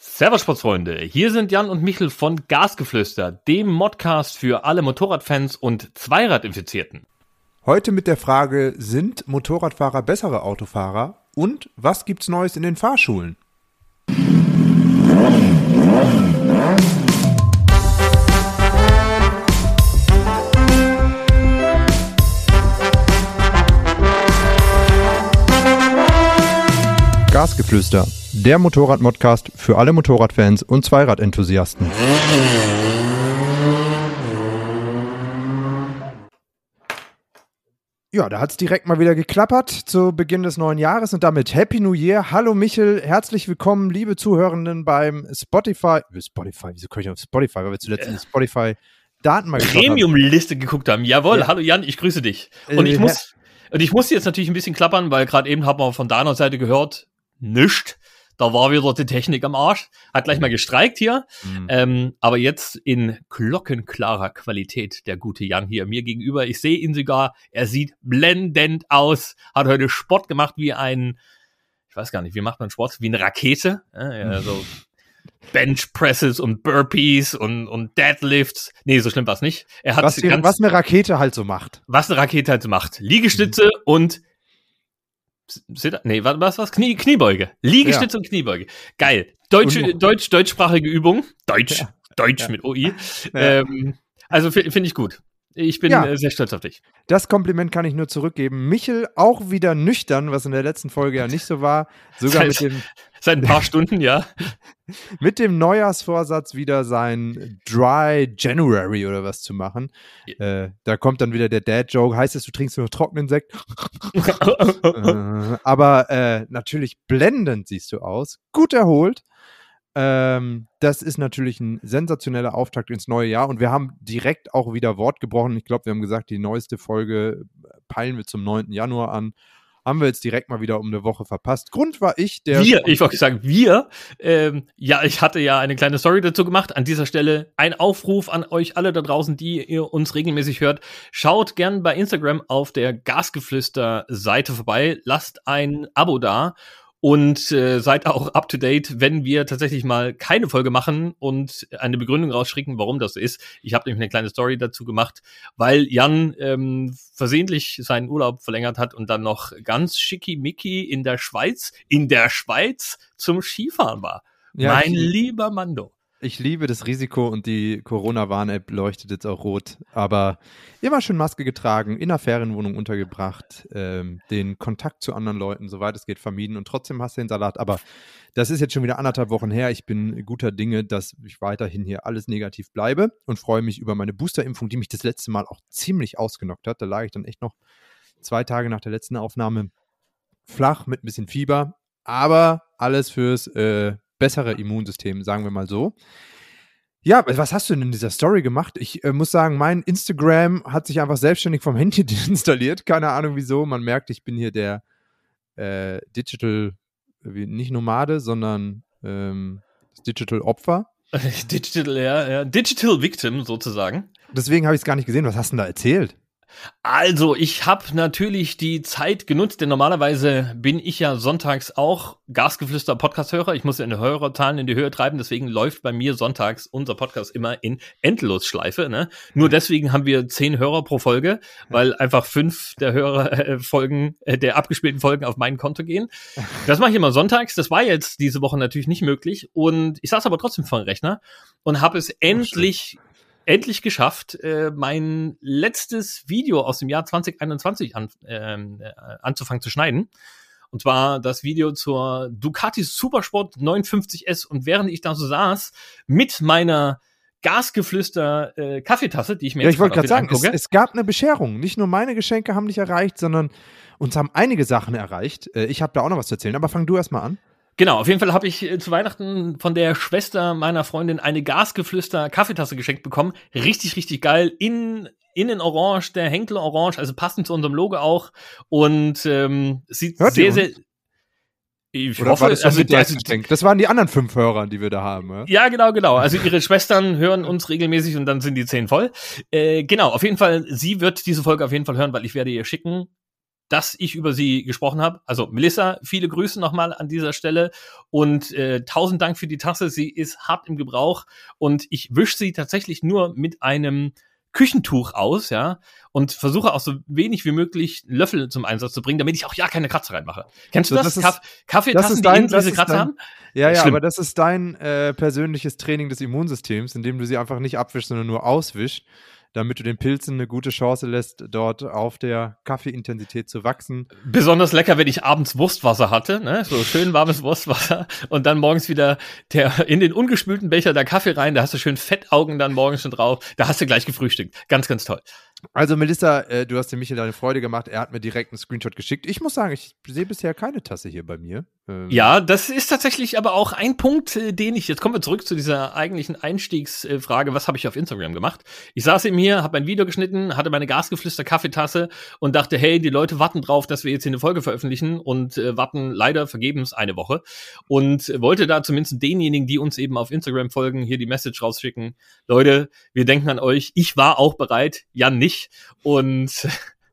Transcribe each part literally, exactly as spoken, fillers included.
Servus Sportsfreunde, hier sind Jan und Michel von Gasgeflüster, dem Modcast für alle Motorradfans und Zweiradinfizierten. Heute mit der Frage, sind Motorradfahrer bessere Autofahrer und was gibt's Neues in den Fahrschulen? Gasgeflüster, der Motorrad-Modcast für alle Motorradfans und Zweiradenthusiasten. Ja, da hat's direkt mal wieder geklappert zu Beginn des neuen Jahres und damit Happy New Year. Hallo Michel, herzlich willkommen, liebe Zuhörenden beim Spotify. Spotify, wieso komme ich auf Spotify? Weil wir zuletzt in die Spotify-Daten mal geschaut haben. Premium-Liste geguckt haben. Jawohl, ja. Hallo Jan, ich grüße dich. Und ich muss, und ich muss jetzt natürlich ein bisschen klappern, weil gerade eben haben wir von deiner Seite gehört, nischt. Da war wieder die Technik am Arsch. Hat gleich mal gestreikt hier. Mhm. Ähm, aber jetzt in glockenklarer Qualität der gute Jan hier mir gegenüber. Ich sehe ihn sogar. Er sieht blendend aus. Hat heute Sport gemacht wie ein, ich weiß gar nicht, wie macht man Sport? Wie eine Rakete. Ja, ja, so Benchpresses und Burpees und, und Deadlifts. Nee, so schlimm war es nicht. Er hat was, die, ganz, was eine Rakete halt so macht. Was eine Rakete halt so macht. Liegestütze mhm. und Nee, was was? Knie, Kniebeuge. Liegestütze ja. und Kniebeuge. Geil. Deutsche, Deutsch, deutschsprachige Übung. Deutsch. Ja. Deutsch ja. mit O I. Ja. Ähm, also finde find ich gut. Ich bin ja. sehr stolz auf dich. Das Kompliment kann ich nur zurückgeben. Michel auch wieder nüchtern, was in der letzten Folge ja nicht so war. Sogar seit, mit dem seit ein paar Stunden, ja. Mit dem Neujahrsvorsatz wieder sein Dry January oder was zu machen. Ja. Äh, da kommt dann wieder der Dad-Joke. Heißt es, du trinkst nur trockenen Sekt? äh, aber äh, natürlich blendend siehst du aus. Gut erholt. Ähm, das ist natürlich ein sensationeller Auftakt ins neue Jahr und wir haben direkt auch wieder Wort gebrochen. Ich glaube, wir haben gesagt, die neueste Folge peilen wir zum neunten Januar an. Haben wir jetzt direkt mal wieder um eine Woche verpasst. Grund war ich, der... Wir, ich wollte sagen, wir. Ähm, ja, ich hatte ja eine kleine Story dazu gemacht. An dieser Stelle ein Aufruf an euch alle da draußen, die ihr uns regelmäßig hört. Schaut gern bei Instagram auf der Gasgeflüster-Seite vorbei. Lasst ein Abo da. Und äh, seid auch up to date, wenn wir tatsächlich mal keine Folge machen und eine Begründung rausschicken, warum das so ist. Ich habe nämlich eine kleine Story dazu gemacht, weil Jan ähm, versehentlich seinen Urlaub verlängert hat und dann noch ganz schickimicki in der Schweiz, in der Schweiz zum Skifahren war. Ja, mein lieber Mando. Ich liebe das Risiko und die Corona-Warn-App leuchtet jetzt auch rot. Aber immer schön Maske getragen, in einer Ferienwohnung untergebracht, ähm, den Kontakt zu anderen Leuten, soweit es geht, vermieden und trotzdem hast du den Salat. Aber das ist jetzt schon wieder anderthalb Wochen her. Ich bin guter Dinge, dass ich weiterhin hier alles negativ bleibe und freue mich über meine Boosterimpfung, die mich das letzte Mal auch ziemlich ausgenockt hat. Da lag ich dann echt noch zwei Tage nach der letzten Aufnahme flach mit ein bisschen Fieber. Aber alles fürs äh, bessere Immunsystem, sagen wir mal so. Ja, was hast du denn in dieser Story gemacht? Ich äh, muss sagen, mein Instagram hat sich einfach selbstständig vom Handy installiert. Keine Ahnung wieso. Man merkt, ich bin hier der äh, Digital, nicht Nomade, sondern ähm, das Digital Opfer. Digital, ja, ja. Digital Victim sozusagen. Deswegen habe ich es gar nicht gesehen. Was hast du denn da erzählt? Also, ich habe natürlich die Zeit genutzt, denn normalerweise bin ich ja sonntags auch Gasgeflüster Podcast-Hörer. Ich muss ja eine Hörerzahlen in die Höhe treiben, deswegen läuft bei mir sonntags unser Podcast immer in Endlosschleife. Ne? Nur deswegen haben wir zehn Hörer pro Folge, weil einfach fünf der Hörerfolgen, äh, der abgespielten Folgen auf mein Konto gehen. Das mache ich immer sonntags. Das war jetzt diese Woche natürlich nicht möglich und ich saß aber trotzdem vor dem Rechner und habe es endlich endlich geschafft, äh, mein letztes Video aus dem Jahr zwanzig einundzwanzig an, äh, anzufangen zu schneiden. Und zwar das Video zur Ducati Supersport neunhundertfünfzig S. Und während ich da so saß, mit meiner Gasgeflüster äh, Kaffeetasse, die ich mir ja, jetzt ich wollte gerade sagen, es, es gab eine Bescherung. Nicht nur meine Geschenke haben dich erreicht, sondern uns haben einige Sachen erreicht. Äh, ich habe da auch noch was zu erzählen, aber fang du erst mal an. Genau, auf jeden Fall habe ich äh, zu Weihnachten von der Schwester meiner Freundin eine Gasgeflüster Kaffeetasse geschenkt bekommen. Richtig, richtig geil. In, innen orange, der Henkel orange, also passend zu unserem Logo auch. Und ähm, sieht Hört sehr, sehr... Ich Oder hoffe, war das, also, also, das waren die anderen fünf Hörer, die wir da haben. Ja? ja, genau, genau. Also ihre Schwestern hören uns regelmäßig und dann sind die zehn voll. Äh, genau, auf jeden Fall, sie wird diese Folge auf jeden Fall hören, weil ich werde ihr schicken, dass ich über sie gesprochen habe. Also Melissa, viele Grüße nochmal an dieser Stelle und äh, tausend Dank für die Tasse. Sie ist hart im Gebrauch und ich wische sie tatsächlich nur mit einem Küchentuch aus, ja, und versuche auch so wenig wie möglich Löffel zum Einsatz zu bringen, damit ich auch ja keine Kratzer reinmache. Kennst du So, das? das ist- Kaff- Kaffeetassen, das ist die dein- innen das diese ist Kratzer dein- haben? Ja, ja, Schlimm. aber das ist dein äh, persönliches Training des Immunsystems, indem du sie einfach nicht abwischst, sondern nur auswischst, damit du den Pilzen eine gute Chance lässt, dort auf der Kaffeeintensität zu wachsen. Besonders lecker, wenn ich abends Wurstwasser hatte, ne? So schön warmes Wurstwasser und dann morgens wieder der in den ungespülten Becher der Kaffee rein, da hast du schön Fettaugen dann morgens schon drauf, da hast du gleich gefrühstückt. Ganz, ganz toll. Also Melissa, äh, du hast dem Michael deine Freude gemacht, er hat mir direkt einen Screenshot geschickt. Ich muss sagen, ich sehe bisher keine Tasse hier bei mir. Ähm, Ja, das ist tatsächlich aber auch ein Punkt, äh, den ich, jetzt kommen wir zurück zu dieser eigentlichen Einstiegsfrage, was habe ich auf Instagram gemacht? Ich saß eben hier, habe ein Video geschnitten, hatte meine Gasgeflüster-Kaffeetasse und dachte, hey, die Leute warten drauf, dass wir jetzt hier eine Folge veröffentlichen und äh, warten leider vergebens eine Woche und äh, wollte da zumindest denjenigen, die uns eben auf Instagram folgen, hier die Message rausschicken. Leute, wir denken an euch. Ich war auch bereit, Jan nicht und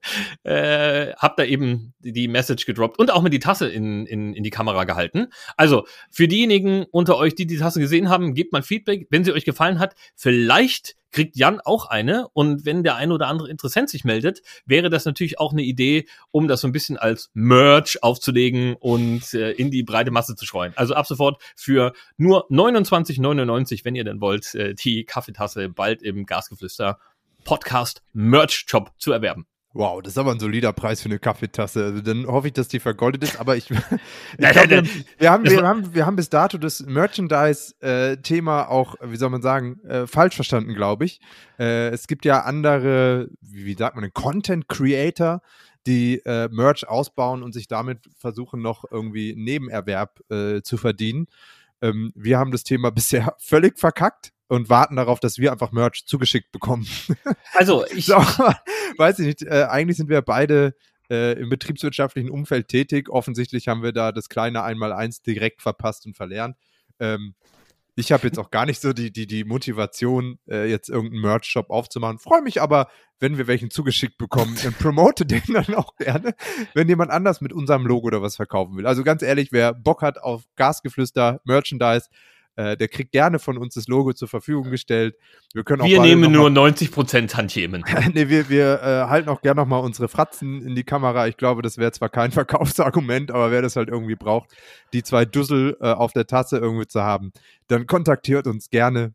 Äh, hab da eben die, die Message gedroppt und auch mit die Tasse in, in, in die Kamera gehalten. Also, für diejenigen unter euch, die die Tasse gesehen haben, gebt mal Feedback, wenn sie euch gefallen hat. Vielleicht kriegt Jan auch eine und wenn der ein oder andere Interessent sich meldet, wäre das natürlich auch eine Idee, um das so ein bisschen als Merch aufzulegen und äh, in die breite Masse zu streuen. Also ab sofort für nur neunundzwanzig neunundneunzig, wenn ihr denn wollt, äh, die Kaffeetasse bald im Gasgeflüster Podcast Merch Shop zu erwerben. Wow, das ist aber ein solider Preis für eine Kaffeetasse. Also dann hoffe ich, dass die vergoldet ist, aber ich, ich Nein, glaub, nein, wir, haben, das wir, war- haben, wir haben bis dato das Merchandise-Thema auch, wie soll man sagen, äh, falsch verstanden, glaube ich. Äh, es gibt ja andere, wie, wie sagt man, denn, Content-Creator, die äh, Merch ausbauen und sich damit versuchen, noch irgendwie einen Nebenerwerb äh, zu verdienen. Ähm, wir haben das Thema bisher völlig verkackt und warten darauf, dass wir einfach Merch zugeschickt bekommen. Also, ich, So, weiß ich nicht, äh, eigentlich sind wir beide äh, im betriebswirtschaftlichen Umfeld tätig. Offensichtlich haben wir da das kleine Einmaleins direkt verpasst und verlernt. Ähm, ich habe jetzt auch gar nicht so die, die, die Motivation, äh, jetzt irgendeinen Merch-Shop aufzumachen. Freue mich aber, wenn wir welchen zugeschickt bekommen, dann promote den dann auch gerne, wenn jemand anders mit unserem Logo oder was verkaufen will. Also ganz ehrlich, wer Bock hat auf Gasgeflüster, Merchandise, äh, der kriegt gerne von uns das Logo zur Verfügung gestellt. Wir können auch wir beide nehmen noch nur mal- neunzig Prozent Tantiemen. nee, wir, wir äh, halten auch gerne nochmal unsere Fratzen in die Kamera. Ich glaube, das wäre zwar kein Verkaufsargument, aber wer das halt irgendwie braucht, die zwei Dussel äh, auf der Tasse irgendwie zu haben, dann kontaktiert uns gerne.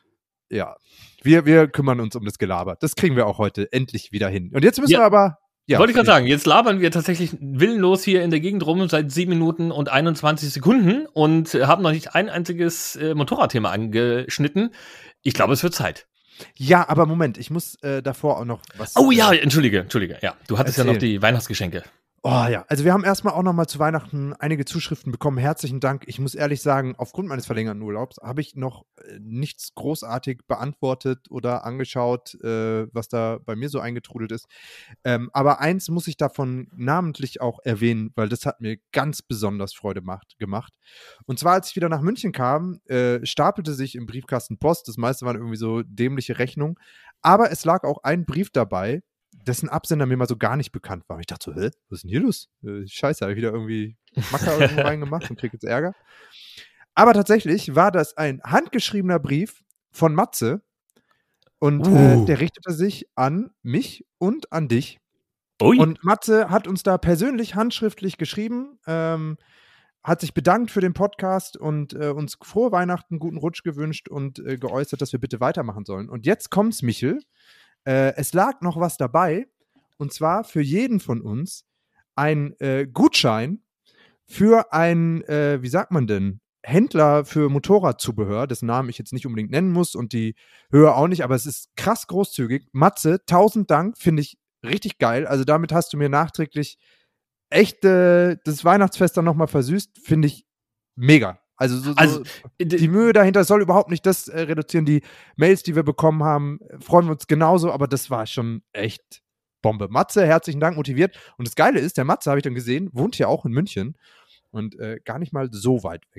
Ja, wir, wir kümmern uns um das Gelaber. Das kriegen wir auch heute endlich wieder hin. Und jetzt müssen Ja. wir aber... Ja, Wollte ich gerade sagen, jetzt labern wir tatsächlich willenlos hier in der Gegend rum seit sieben Minuten und einundzwanzig Sekunden und äh, haben noch nicht ein einziges äh, Motorradthema angeschnitten. Ich glaube, es wird Zeit. Ja, aber Moment, ich muss äh, davor auch noch was... Oh ja, äh, entschuldige, entschuldige. Ja, du hattest ja Erzähl. noch die Weihnachtsgeschenke. Oh ja, also wir haben erstmal auch nochmal zu Weihnachten einige Zuschriften bekommen. Herzlichen Dank. Ich muss ehrlich sagen, aufgrund meines verlängerten Urlaubs habe ich noch äh, nichts großartig beantwortet oder angeschaut, äh, was da bei mir so eingetrudelt ist. Ähm, aber eins muss ich davon namentlich auch erwähnen, weil das hat mir ganz besonders Freude macht, gemacht. Und zwar, als ich wieder nach München kam, äh, stapelte sich im Briefkasten Post. Das meiste waren irgendwie so dämliche Rechnungen. Aber es lag auch ein Brief dabei, dessen Absender mir mal so gar nicht bekannt war. Und ich dachte so, hä, was ist denn hier los? Äh, Scheiße, habe ich wieder irgendwie Macker irgendwo reingemacht und kriege jetzt Ärger. Aber tatsächlich war das ein handgeschriebener Brief von Matze und Uh. äh, der richtete sich an mich und an dich. Ui. Und Matze hat uns da persönlich handschriftlich geschrieben, ähm, hat sich bedankt für den Podcast und äh, uns frohe Weihnachten, guten Rutsch gewünscht und äh, geäußert, dass wir bitte weitermachen sollen. Und jetzt kommt's, Michel. Äh, es lag noch was dabei, und zwar für jeden von uns ein äh, Gutschein für einen, äh, wie sagt man denn, Händler für Motorradzubehör, dessen Namen ich jetzt nicht unbedingt nennen muss und die Höhe auch nicht, aber es ist krass großzügig. Matze, tausend Dank, finde ich richtig geil. Also damit hast du mir nachträglich echt äh, das Weihnachtsfest dann nochmal versüßt, finde ich mega. Also, so, so Also, die Mühe dahinter soll überhaupt nicht das äh, reduzieren. Die Mails, die wir bekommen haben, äh, freuen wir uns genauso, aber das war schon echt Bombe. Matze, herzlichen Dank, motiviert. Und das Geile ist, der Matze, habe ich dann gesehen, wohnt hier auch in München und äh, gar nicht mal so weit weg.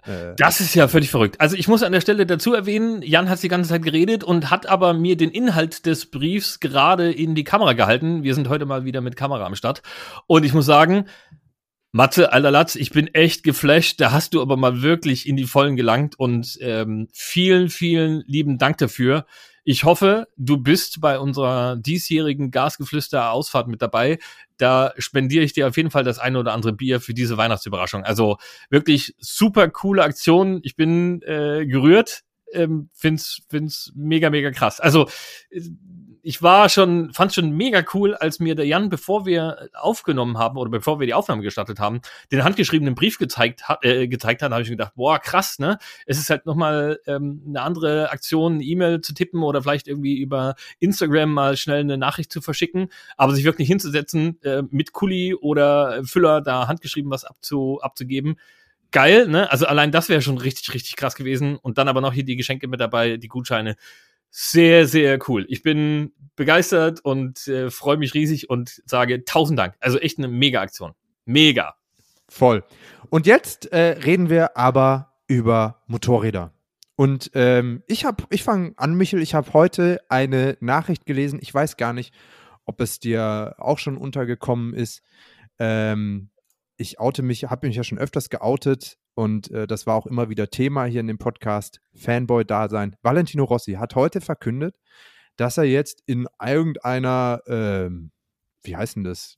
Äh, das ist ja völlig verrückt. Also ich muss an der Stelle dazu erwähnen, Jan hat die ganze Zeit geredet und hat aber mir den Inhalt des Briefs gerade in die Kamera gehalten. Wir sind heute mal wieder mit Kamera am Start. Und ich muss sagen, Matze, alter Latz, ich bin echt geflasht. Da hast du aber mal wirklich in die Vollen gelangt und ähm, vielen, vielen lieben Dank dafür. Ich hoffe, du bist bei unserer diesjährigen Gasgeflüster-Ausfahrt mit dabei. Da spendiere ich dir auf jeden Fall das eine oder andere Bier für diese Weihnachtsüberraschung. Also wirklich super coole Aktion. Ich bin äh, gerührt. Ähm, find's, find's mega, mega krass. Also ich war schon, fand's schon mega cool, als mir der Jan, bevor wir aufgenommen haben oder bevor wir die Aufnahme gestartet haben, den handgeschriebenen Brief gezeigt hat, äh, gezeigt hat, habe ich mir gedacht, boah, krass, ne? Es ist halt nochmal ähm, eine andere Aktion, eine E-Mail zu tippen oder vielleicht irgendwie über Instagram mal schnell eine Nachricht zu verschicken, aber sich wirklich hinzusetzen, äh, mit Kuli oder Füller da handgeschrieben was abzu, abzugeben. Geil, ne? Also allein das wäre schon richtig, richtig krass gewesen. Und dann aber noch hier die Geschenke mit dabei, die Gutscheine. Sehr, sehr cool. Ich bin begeistert und äh, freue mich riesig und sage tausend Dank. Also echt eine Mega-Aktion. Mega. Voll. Und jetzt äh, reden wir aber über Motorräder. Und ähm, ich habe, ich fange an, Michel, ich habe heute eine Nachricht gelesen. Ich weiß gar nicht, ob es dir auch schon untergekommen ist. Ähm, ich oute mich, habe mich ja schon öfters geoutet und äh, das war auch immer wieder Thema hier in dem Podcast, Fanboy-Dasein. Valentino Rossi hat heute verkündet, dass er jetzt in irgendeiner, ähm, wie heißt denn das,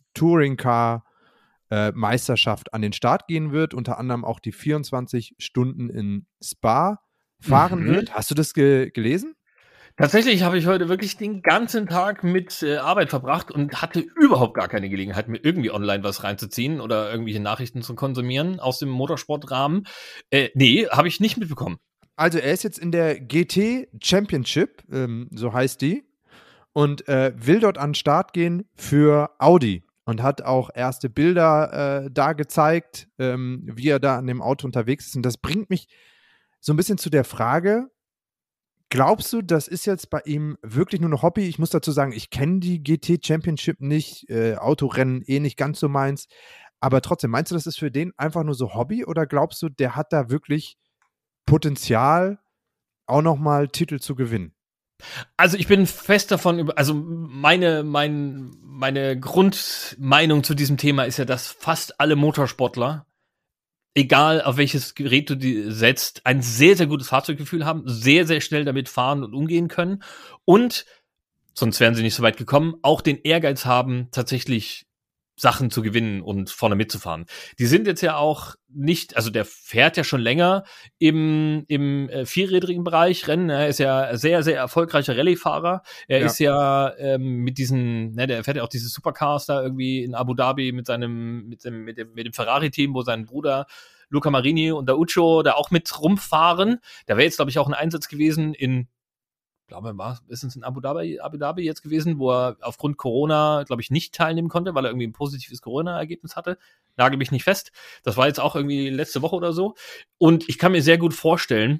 Touring-Car-Meisterschaft an den Start gehen wird, unter anderem auch die vierundzwanzig Stunden in Spa fahren Mhm. wird. Hast du das ge- gelesen? Tatsächlich habe ich heute wirklich den ganzen Tag mit äh, Arbeit verbracht und hatte überhaupt gar keine Gelegenheit, mir irgendwie online was reinzuziehen oder irgendwelche Nachrichten zu konsumieren aus dem Motorsportrahmen. Äh, nee, habe ich nicht mitbekommen. Also er ist jetzt in der G T Championship, ähm, so heißt die, und äh, will dort an den Start gehen für Audi und hat auch erste Bilder äh, da gezeigt, ähm, wie er da an dem Auto unterwegs ist. Und das bringt mich so ein bisschen zu der Frage, glaubst du, das ist jetzt bei ihm wirklich nur ein Hobby? Ich muss dazu sagen, ich kenne die G T Championship nicht, äh, Autorennen eh nicht ganz so meins, aber trotzdem, meinst du, das ist für den einfach nur so Hobby oder glaubst du, der hat da wirklich Potenzial, auch nochmal Titel zu gewinnen? Also ich bin fest davon über, also meine, mein, meine Grundmeinung zu diesem Thema ist ja, dass fast alle Motorsportler, egal auf welches Gerät du die setzt, ein sehr, sehr gutes Fahrzeuggefühl haben, sehr, sehr schnell damit fahren und umgehen können und, sonst wären sie nicht so weit gekommen, auch den Ehrgeiz haben, tatsächlich Sachen zu gewinnen und vorne mitzufahren. Die sind jetzt ja auch nicht, also der fährt ja schon länger im, im äh, vierrädrigen Bereich Rennen. Er ist ja sehr, sehr erfolgreicher Rallye-Fahrer. Er Ja. ist ja ähm, mit diesen, ne, der fährt ja auch diese Supercars da irgendwie in Abu Dhabi mit seinem, mit dem, mit dem, mit dem Ferrari-Team, wo sein Bruder Luca Marini und der Uccio da auch mit rumfahren. Da wäre jetzt, glaube ich, auch ein Einsatz gewesen in, glaube, war ist es in Abu Dhabi, Abu Dhabi jetzt gewesen, wo er aufgrund Corona, glaube ich, nicht teilnehmen konnte, weil er irgendwie ein positives Corona-Ergebnis hatte. Nagel mich nicht fest. Das war jetzt auch irgendwie letzte Woche oder so. Und ich kann mir sehr gut vorstellen,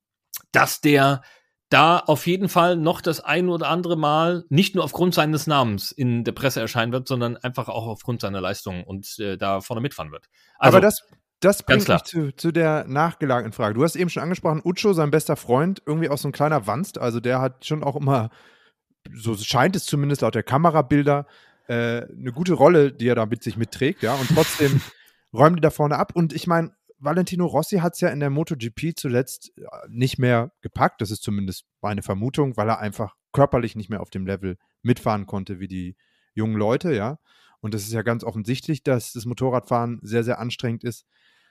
dass der da auf jeden Fall noch das ein oder andere Mal nicht nur aufgrund seines Namens in der Presse erscheinen wird, sondern einfach auch aufgrund seiner Leistung und äh, da vorne mitfahren wird. Also, Aber das, das ganz bringt klar. mich zu, zu der nachgelagerten Frage. Du hast eben schon angesprochen, Uccio, sein bester Freund, irgendwie auch so ein kleiner Wanst. Also der hat schon auch immer, so scheint es zumindest laut der Kamerabilder, äh, eine gute Rolle, die er da mit sich mitträgt. Ja? Und trotzdem räumt die da vorne ab. Und ich meine, Valentino Rossi hat es ja in der MotoGP zuletzt nicht mehr gepackt. Das ist zumindest meine Vermutung, weil er einfach körperlich nicht mehr auf dem Level mitfahren konnte wie die jungen Leute, ja. Und das ist ja ganz offensichtlich, dass das Motorradfahren sehr, sehr anstrengend ist.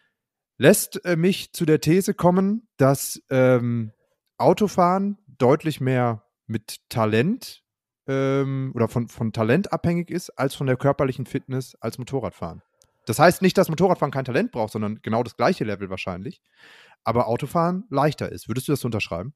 Lässt äh, mich zu der These kommen, dass ähm, Autofahren deutlich mehr mit Talent ähm, oder von, von Talent abhängig ist, als von der körperlichen Fitness als Motorradfahren. Das heißt nicht, dass Motorradfahren kein Talent braucht, sondern genau das gleiche Level wahrscheinlich. Aber Autofahren leichter ist. Würdest du das unterschreiben?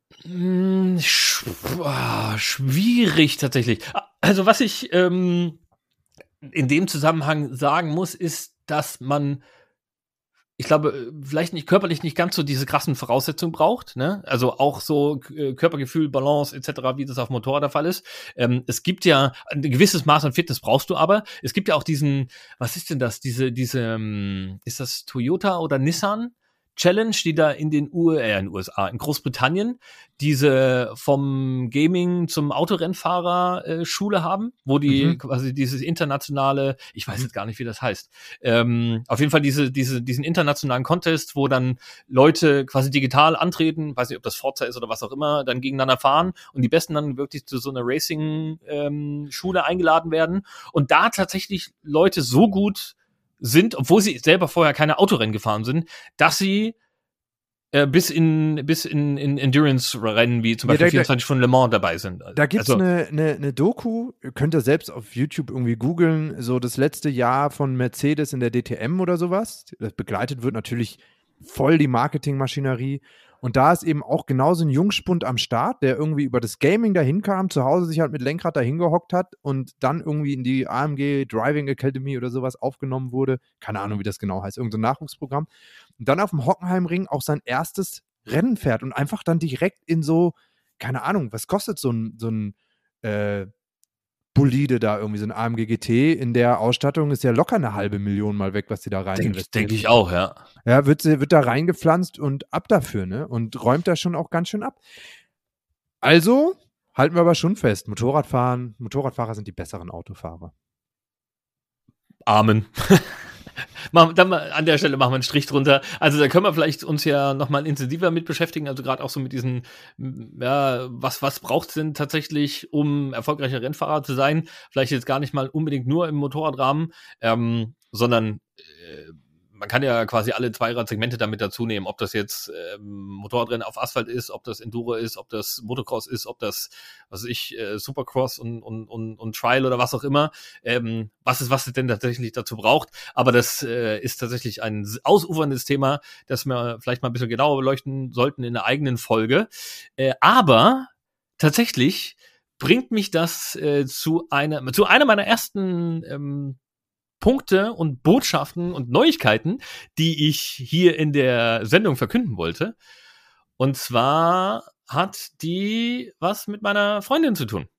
Hm, sch ah, schwierig tatsächlich. Also was ich ähm, in dem Zusammenhang sagen muss, ist, dass man, ich glaube, vielleicht nicht körperlich nicht ganz so diese krassen Voraussetzungen braucht, ne? Also auch so äh, Körpergefühl, Balance et cetera, wie das auf Motorrad der Fall ist. Ähm, es gibt ja ein gewisses Maß an Fitness brauchst du aber. Es gibt ja auch diesen, was ist denn das? Diese, diese, ähm, ist das Toyota oder Nissan? Challenge, die da in den U äh, in den U S A, in Großbritannien, diese vom Gaming zum Autorennfahrer äh, Schule haben, wo die Mhm. quasi dieses internationale, ich weiß jetzt gar nicht, wie das heißt, ähm, auf jeden Fall diese, diese, diesen internationalen Contest, wo dann Leute quasi digital antreten, weiß nicht, ob das Forza ist oder was auch immer, dann gegeneinander fahren und die Besten dann wirklich zu so einer Racing-Schule ähm, eingeladen werden und da tatsächlich Leute so gut sind, obwohl sie selber vorher keine Autorennen gefahren sind, dass sie äh, bis in bis in, in Endurance-Rennen wie zum Ja, Beispiel da- vierundzwanzig Stunden Le Mans dabei sind. Da gibt's Also, eine, eine, eine Doku, ihr könnt ihr selbst auf YouTube irgendwie googeln, so das letzte Jahr von Mercedes in der D T M oder sowas. Das begleitet wird natürlich voll die Marketingmaschinerie. Und da ist eben auch genauso ein Jungspund am Start, der irgendwie über das Gaming dahin kam, zu Hause sich halt mit Lenkrad dahin gehockt hat und dann irgendwie in die A M G Driving Academy oder sowas aufgenommen wurde. Keine Ahnung, wie das genau heißt, irgendein Nachwuchsprogramm. Und dann auf dem Hockenheimring auch sein erstes Rennen fährt und einfach dann direkt in so, keine Ahnung, was kostet so ein, so ein äh, Bolide da irgendwie, so ein A M G G T in der Ausstattung ist ja locker eine halbe Million mal weg, was die da rein denke investiert. denk ich auch, ja. Ja, wird, sie- wird da reingepflanzt und ab dafür, ne? Und räumt da schon auch ganz schön ab. Also halten wir aber schon fest, Motorradfahren, Motorradfahrer sind die besseren Autofahrer. Amen. Machen- dann mal, an der Stelle machen wir einen Strich drunter. Also da können wir vielleicht uns ja nochmal intensiver mit beschäftigen, also gerade auch so mit diesen, m, ja, was, was braucht es denn tatsächlich, um erfolgreicher Rennfahrer zu sein? Vielleicht jetzt gar nicht mal unbedingt nur im Motorradrahmen, ähm, sondern äh, man kann ja quasi alle Zweiradsegmente damit dazu nehmen, ob das jetzt ähm, Motorradrennen auf Asphalt ist, ob das Enduro ist, ob das Motocross ist, ob das, was weiß ich, äh, Supercross und, und, und, und Trial oder was auch immer. Ähm, was ist, was es denn tatsächlich dazu braucht. Aber das äh, ist tatsächlich ein ausuferndes Thema, das wir vielleicht mal ein bisschen genauer beleuchten sollten in einer eigenen Folge. Äh, aber tatsächlich bringt mich das äh, zu einer, zu einer meiner ersten ähm, Punkte und Botschaften und Neuigkeiten, die ich hier in der Sendung verkünden wollte. Und zwar hat die was mit meiner Freundin zu tun.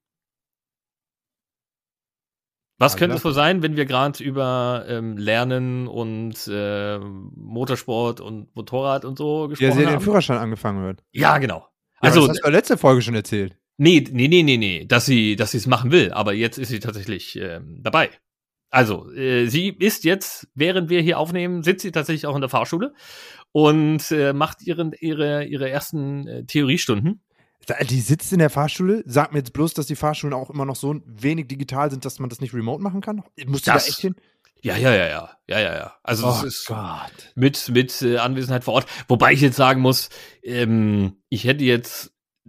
Was Ah, könnte ja. es wohl sein, wenn wir gerade über ähm, Lernen und äh, Motorsport und Motorrad und so Ja, gesprochen sie hat den haben? Führerschein angefangen wird. Ja, genau. Ja, Also, das hast du in der letzten Folge schon erzählt. nee, nee, nee, nee, nee, dass sie, dass sie es machen will, aber jetzt ist sie tatsächlich ähm, dabei. Also, äh, sie ist jetzt, während wir hier aufnehmen, sitzt sie tatsächlich auch in der Fahrschule und äh, macht ihren, ihre, ihre ersten äh, Theoriestunden. Die sitzt in der Fahrschule. Sag mir jetzt bloß, dass die Fahrschulen auch immer noch so wenig digital sind, dass man das nicht remote machen kann. Musst du da Das- echt hin? Ja, ja, ja, ja, ja, ja, ja. Also, das Oh ist Gott. mit, mit äh, Anwesenheit vor Ort. Wobei ich jetzt sagen muss, ähm, ich hätte jetzt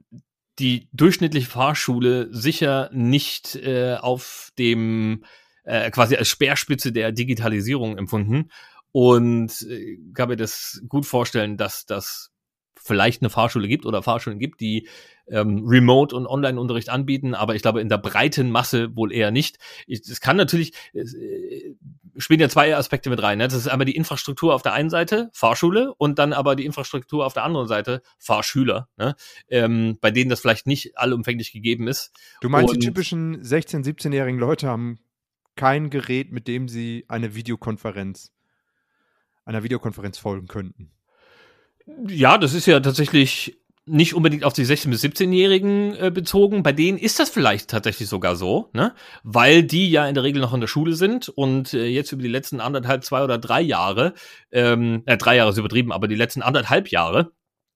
die durchschnittliche Fahrschule sicher nicht äh, auf dem äh, quasi als Speerspitze der Digitalisierung empfunden und äh, kann mir das gut vorstellen, dass das vielleicht eine Fahrschule gibt oder Fahrschulen gibt, die ähm, Remote- und Online-Unterricht anbieten, aber ich glaube in der breiten Masse wohl eher nicht. Es kann natürlich, es, äh, spielen ja zwei Aspekte mit rein. Ne? Das ist einmal die Infrastruktur auf der einen Seite, Fahrschule, und dann aber die Infrastruktur auf der anderen Seite, Fahrschüler, ne? ähm, bei denen das vielleicht nicht allumfänglich gegeben ist. Du meinst, Und die typischen sechzehn-, siebzehnjährigen Leute haben kein Gerät, mit dem sie eine Videokonferenz, einer Videokonferenz folgen könnten. Ja, das ist ja tatsächlich nicht unbedingt auf die sechzehn- bis siebzehnjährigen äh, bezogen. Bei denen ist das vielleicht tatsächlich sogar so, ne? Weil die ja in der Regel noch in der Schule sind und äh, jetzt über die letzten anderthalb, zwei oder drei Jahre, ähm, äh, drei Jahre ist übertrieben, aber die letzten anderthalb Jahre,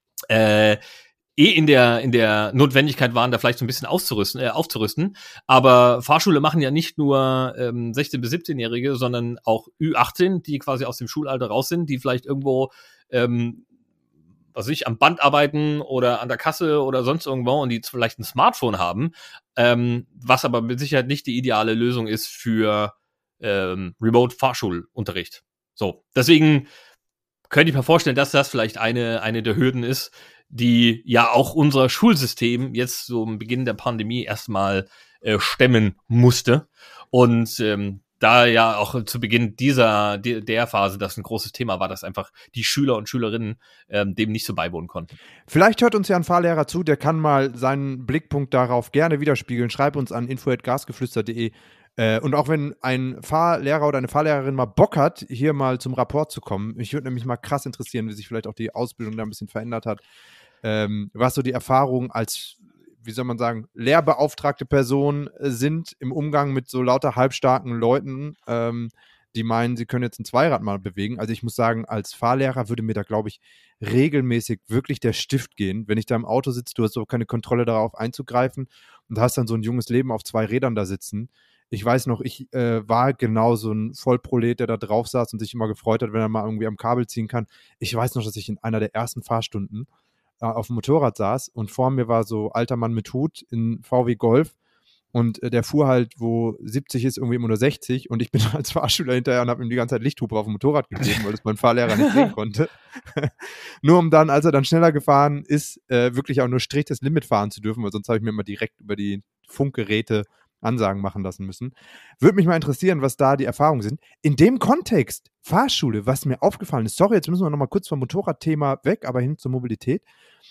äh, eh in der in der Notwendigkeit waren, da vielleicht so ein bisschen auszurüsten, äh, aufzurüsten. Aber Fahrschule machen ja nicht nur ähm, sechzehn- bis siebzehnjährige, sondern auch Ü achtzehn, die quasi aus dem Schulalter raus sind, die vielleicht irgendwo ähm, was weiß ich, am Band arbeiten oder an der Kasse oder sonst irgendwo und die vielleicht ein Smartphone haben, ähm, was aber mit Sicherheit nicht die ideale Lösung ist für ähm, Remote-Fahrschulunterricht. So, deswegen könnte ich mir vorstellen, dass das vielleicht eine, eine der Hürden ist, die ja auch unser Schulsystem jetzt so am Beginn der Pandemie erstmal äh, stemmen musste. Und ähm, da ja auch zu Beginn dieser de, der Phase das ein großes Thema war, dass einfach die Schüler und Schülerinnen ähm, dem nicht so beiwohnen konnten. Vielleicht hört uns ja ein Fahrlehrer zu, der kann mal seinen Blickpunkt darauf gerne widerspiegeln. Schreib uns an info at gasgeflüster punkt de. Äh, und auch wenn ein Fahrlehrer oder eine Fahrlehrerin mal Bock hat, hier mal zum Rapport zu kommen, mich würde nämlich mal krass interessieren, wie sich vielleicht auch die Ausbildung da ein bisschen verändert hat, ähm, was so die Erfahrungen als, wie soll man sagen, lehrbeauftragte Person äh, sind im Umgang mit so lauter halbstarken Leuten, ähm, die meinen, sie können jetzt ein Zweirad mal bewegen. Also ich muss sagen, als Fahrlehrer würde mir da, glaube ich, regelmäßig wirklich der Stift gehen. Wenn ich da im Auto sitze, du hast so keine Kontrolle darauf einzugreifen und hast dann so ein junges Leben auf zwei Rädern da sitzen. Ich weiß noch, ich äh, war genau so ein Vollprolet, der da drauf saß und sich immer gefreut hat, wenn er mal irgendwie am Kabel ziehen kann. Ich weiß noch, dass ich in einer der ersten Fahrstunden äh, auf dem Motorrad saß und vor mir war so alter Mann mit Hut in V W Golf und äh, der fuhr halt, wo siebzig ist, irgendwie immer nur sechzig und ich bin als Fahrschüler hinterher und habe ihm die ganze Zeit Lichthupe auf dem Motorrad gegeben, weil das mein Fahrlehrer nicht sehen konnte. Nur um dann, als er dann schneller gefahren ist, äh, wirklich auch nur striktes Limit fahren zu dürfen, weil sonst habe ich mir immer direkt über die Funkgeräte Ansagen machen lassen müssen. Würde mich mal interessieren, was da die Erfahrungen sind. In dem Kontext, Fahrschule, was mir aufgefallen ist, sorry, jetzt müssen wir nochmal kurz vom Motorradthema weg, aber hin zur Mobilität.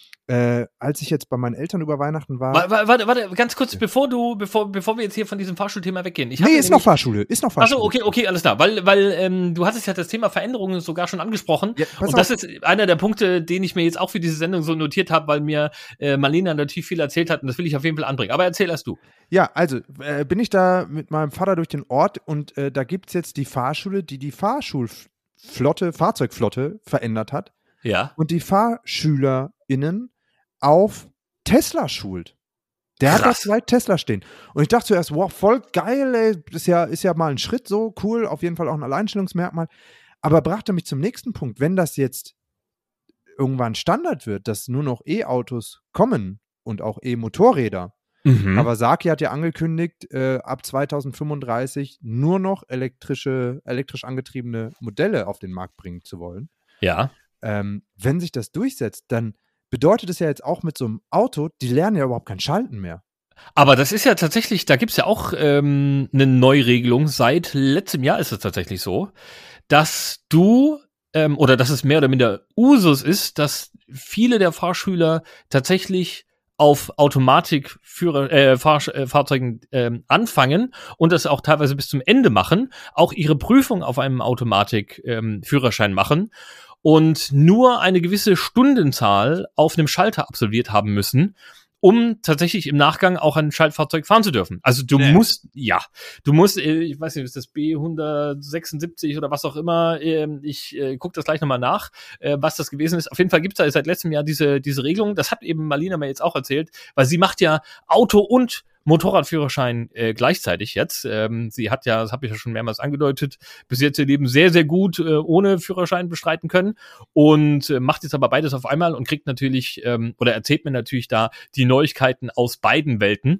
Äh, als ich jetzt bei meinen Eltern über Weihnachten war. Warte, warte, warte ganz kurz, ja. bevor du, bevor, bevor wir jetzt hier von diesem Fahrschulthema weggehen. Ich nee, ist nämlich, noch Fahrschule, ist noch Fahrschule. Achso, okay, okay, alles klar. Weil, weil ähm, du hattest ja das Thema Veränderungen sogar schon angesprochen. Ja, und auf. Das ist einer der Punkte, den ich mir jetzt auch für diese Sendung so notiert habe, weil mir äh, Marlena natürlich viel erzählt hat und das will ich auf jeden Fall anbringen. Aber erzähl erst du. Ja, also äh, bin ich da mit meinem Vater durch den Ort und äh, da gibt's jetzt die Fahrschule, die die Fahrschulflotte, Fahrzeugflotte verändert hat. Ja. Und die FahrschülerInnen auf Tesla schult. Der Krass. Hat da zwei Tesla stehen. Und ich dachte zuerst, wow, voll geil, ey. Ist ja, ist ja mal ein Schritt so, cool, auf jeden Fall auch ein Alleinstellungsmerkmal. Aber brachte mich zum nächsten Punkt. Wenn das jetzt irgendwann Standard wird, dass nur noch E-Autos kommen und auch E-Motorräder. Mhm. Kawasaki hat ja angekündigt, äh, ab zweitausendfünfunddreißig nur noch elektrische, elektrisch angetriebene Modelle auf den Markt bringen zu wollen. Ja. Ähm, wenn sich das durchsetzt, dann bedeutet es ja jetzt auch mit so einem Auto, die lernen ja überhaupt kein Schalten mehr. Aber das ist ja tatsächlich, da gibt's ja auch ähm, eine Neuregelung. Seit letztem Jahr ist es tatsächlich so, dass du, ähm, oder dass es mehr oder minder Usus ist, dass viele der Fahrschüler tatsächlich auf Automatikführer, äh, Fahr, äh, Fahrzeugen ähm, anfangen und das auch teilweise bis zum Ende machen, auch ihre Prüfung auf einem Automatik-Führerschein ähm, machen und nur eine gewisse Stundenzahl auf einem Schalter absolviert haben müssen, um tatsächlich im Nachgang auch ein Schaltfahrzeug fahren zu dürfen. Also du nee. musst, ja, du musst, ich weiß nicht, ist das B hundertsechsundsiebzig oder was auch immer, ich äh, gucke das gleich nochmal nach, äh, was das gewesen ist. Auf jeden Fall gibt's da seit letztem Jahr diese diese Regelung. Das hat eben Marlena mir jetzt auch erzählt, weil sie macht ja Auto- und Motorradführerschein äh, gleichzeitig jetzt. Ähm, sie hat ja, das habe ich ja schon mehrmals angedeutet, bis jetzt ihr Leben sehr, sehr gut äh, ohne Führerschein bestreiten können und äh, macht jetzt aber beides auf einmal und kriegt natürlich, ähm, oder erzählt mir natürlich da die Neuigkeiten aus beiden Welten.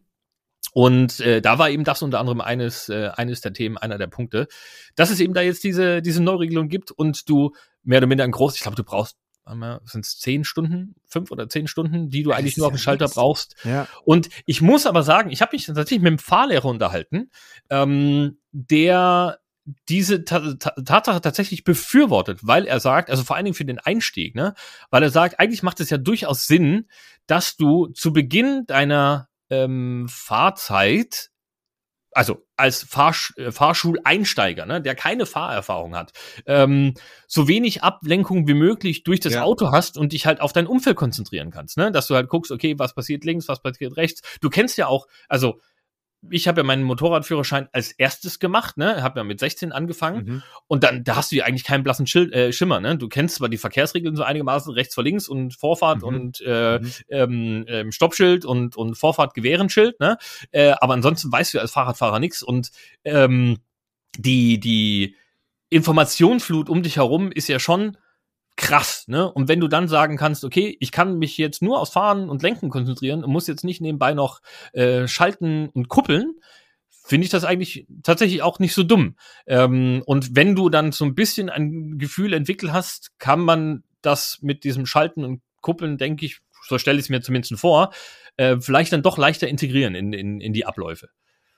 Und äh, da war eben das unter anderem eines äh, eines der Themen, einer der Punkte, dass es eben da jetzt diese diese Neuregelung gibt und du mehr oder minder ein groß, ich glaube, du brauchst sind es zehn Stunden, fünf oder zehn Stunden, die du das eigentlich nur auf dem Schalter brauchst. Ja. Und ich muss aber sagen, ich habe mich tatsächlich mit einem Fahrlehrer unterhalten, ähm, der diese Ta- Ta- Tatsache tatsächlich befürwortet, weil er sagt, also vor allen Dingen für den Einstieg, ne, weil er sagt, eigentlich macht es ja durchaus Sinn, dass du zu Beginn deiner ähm, Fahrzeit, also als Fahrsch- äh, Fahrschuleinsteiger, ne, der keine Fahrerfahrung hat, ähm, so wenig Ablenkung wie möglich durch das ja. Auto hast und dich halt auf dein Umfeld konzentrieren kannst, ne, dass du halt guckst, okay, was passiert links, was passiert rechts. Du kennst ja auch, also ich habe ja meinen Motorradführerschein als erstes gemacht, ne, habe ja mit sechzehn angefangen mhm. und dann, da hast du ja eigentlich keinen blassen Schild, äh, Schimmer, ne, du kennst zwar die Verkehrsregeln so einigermaßen, rechts vor links und Vorfahrt mhm. und äh, mhm. ähm, ähm, Stoppschild und und Vorfahrt Gewehrenschild, ne, äh, aber ansonsten weißt du als Fahrradfahrer nichts und ähm, die die Informationsflut um dich herum ist ja schon krass, ne? Und wenn du dann sagen kannst, okay, ich kann mich jetzt nur aufs Fahren und Lenken konzentrieren und muss jetzt nicht nebenbei noch äh, schalten und kuppeln, finde ich das eigentlich tatsächlich auch nicht so dumm. Ähm, und wenn du dann so ein bisschen ein Gefühl entwickelt hast, kann man das mit diesem Schalten und Kuppeln, denke ich, so stelle ich es mir zumindest vor, äh, vielleicht dann doch leichter integrieren in, in, in die Abläufe.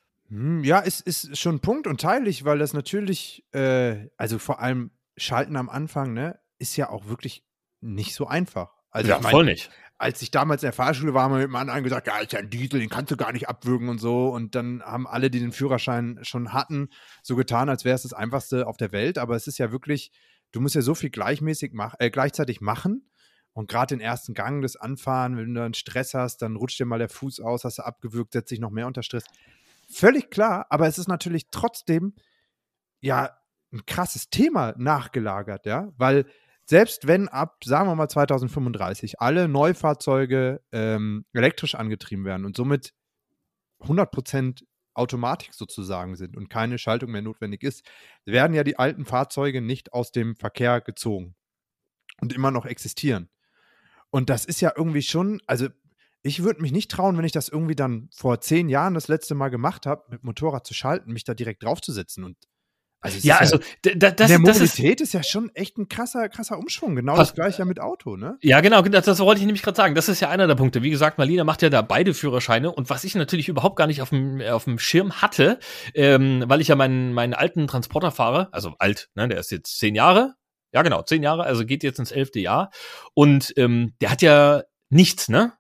Ja, ist, ist schon ein Punkt und teilig, weil das natürlich, äh, also vor allem Schalten am Anfang, ne, ist ja auch wirklich nicht so einfach. Also ja, ich mein, voll nicht. als ich damals in der Fahrschule war, haben wir mit dem anderen gesagt, ja, ist ja ein Diesel, den kannst du gar nicht abwürgen und so. Und dann haben alle, die den Führerschein schon hatten, so getan, als wäre es das Einfachste auf der Welt. Aber es ist ja wirklich, du musst ja so viel gleichmäßig mach, äh, gleichzeitig machen. Und gerade den ersten Gang, das Anfahren, wenn du dann Stress hast, dann rutscht dir mal der Fuß aus, hast du abgewürgt, setzt dich noch mehr unter Stress. Völlig klar, aber es ist natürlich trotzdem ja ein krasses Thema nachgelagert, ja, weil selbst wenn ab, sagen wir mal zwanzig fünfunddreißig, alle Neufahrzeuge ähm, elektrisch angetrieben werden und somit hundert Prozent Automatik sozusagen sind und keine Schaltung mehr notwendig ist, werden ja die alten Fahrzeuge nicht aus dem Verkehr gezogen und immer noch existieren. Und das ist ja irgendwie schon, also ich würde mich nicht trauen, wenn ich das irgendwie dann vor zehn Jahren das letzte Mal gemacht habe, mit Motorrad zu schalten, mich da direkt draufzusetzen. Und also ja, also ja, da, das, in der das Mobilität ist, ist ja schon echt ein krasser, krasser Umschwung. Genau Pass, das gleiche mit Auto, ne? Ja, genau, das, das wollte ich nämlich gerade sagen. Das ist ja einer der Punkte. Wie gesagt, Marlina macht ja da beide Führerscheine. Und was ich natürlich überhaupt gar nicht auf dem, auf dem Schirm hatte, ähm, weil ich ja meinen, meinen alten Transporter fahre, also alt, ne, der ist jetzt zehn Jahre. Ja, genau, zehn Jahre, also geht jetzt ins elfte Jahr. Und ähm, der hat ja nichts, ne?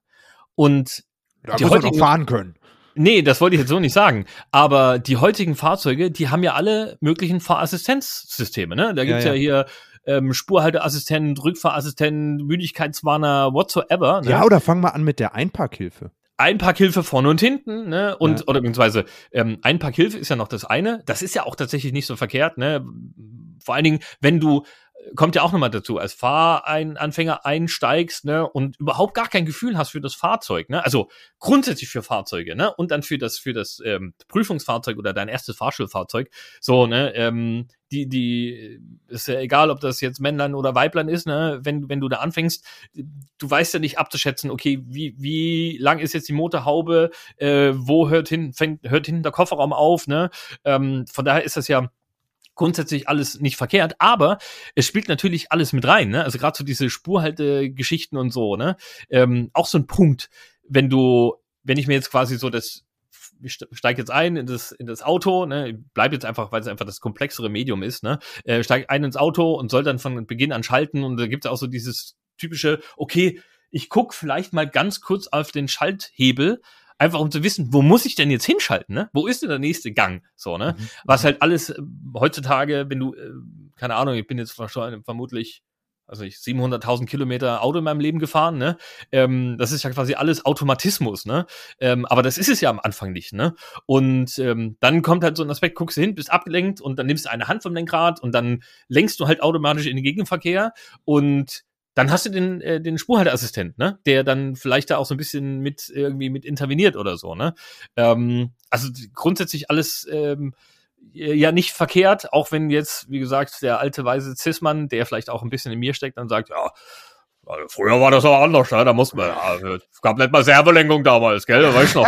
Und da muss man noch fahren können. Nee, das wollte ich jetzt so nicht sagen. Aber die heutigen Fahrzeuge, die haben ja alle möglichen Fahrassistenzsysteme, ne? Da gibt's ja, ja. ja hier ähm, Spurhalteassistent, Rückfahrassistent, Müdigkeitswarner, whatsoever. Ne? Ja, oder fangen wir an mit der Einparkhilfe. Einparkhilfe vorne und hinten, ne? Und, ja. oder beziehungsweise ähm, Einparkhilfe ist ja noch das eine. Das ist ja auch tatsächlich nicht so verkehrt, ne? Vor allen Dingen, wenn du kommt ja auch nochmal dazu, als Fahranfänger einsteigst, ne, und überhaupt gar kein Gefühl hast für das Fahrzeug, ne, also grundsätzlich für Fahrzeuge, ne, und dann für das, für das ähm, Prüfungsfahrzeug oder dein erstes Fahrschulfahrzeug, so, ne, ähm, die, die, ist ja egal, ob das jetzt Männlein oder Weiblein ist, ne, wenn, wenn du da anfängst, du weißt ja nicht abzuschätzen, okay, wie, wie lang ist jetzt die Motorhaube, äh, wo hört hin, fängt, hört hinten der Kofferraum auf, ne, ähm, von daher ist das ja grundsätzlich alles nicht verkehrt, aber es spielt natürlich alles mit rein, ne? Also gerade so diese Spurhaltegeschichten und so, ne? Ähm, auch so ein Punkt, wenn du, wenn ich mir jetzt quasi so das, ich steige jetzt ein in das, in das Auto, ne? Ich bleib jetzt einfach, weil es einfach das komplexere Medium ist, ne? Äh, steige ein ins Auto und soll dann von Beginn an schalten und da gibt es auch so dieses typische, okay, ich guck vielleicht mal ganz kurz auf den Schalthebel, einfach um zu wissen, wo muss ich denn jetzt hinschalten, ne? Wo ist denn der nächste Gang? So, ne? Mhm. Was halt alles äh, heutzutage, wenn du, äh, keine Ahnung, ich bin jetzt vermutlich, also ich siebenhunderttausend Kilometer Auto in meinem Leben gefahren, ne? Ähm, das ist ja quasi alles Automatismus, ne? Ähm, aber das ist es ja am Anfang nicht, ne? Und ähm, dann kommt halt so ein Aspekt, guckst du hin, bist abgelenkt und dann nimmst du eine Hand vom Lenkrad und dann lenkst du halt automatisch in den Gegenverkehr und dann hast du den, äh, den Spurhalteassistent, ne, der dann vielleicht da auch so ein bisschen mit irgendwie mit interveniert oder so, ne. Ähm, also grundsätzlich alles ähm, ja nicht verkehrt, auch wenn jetzt, wie gesagt, der alte weise Cis-Mann, der vielleicht auch ein bisschen in mir steckt, dann sagt, ja, früher war das aber anders, ne, da muss man, ja, es gab nicht mal Servolenkung damals, gell, da weißt du noch.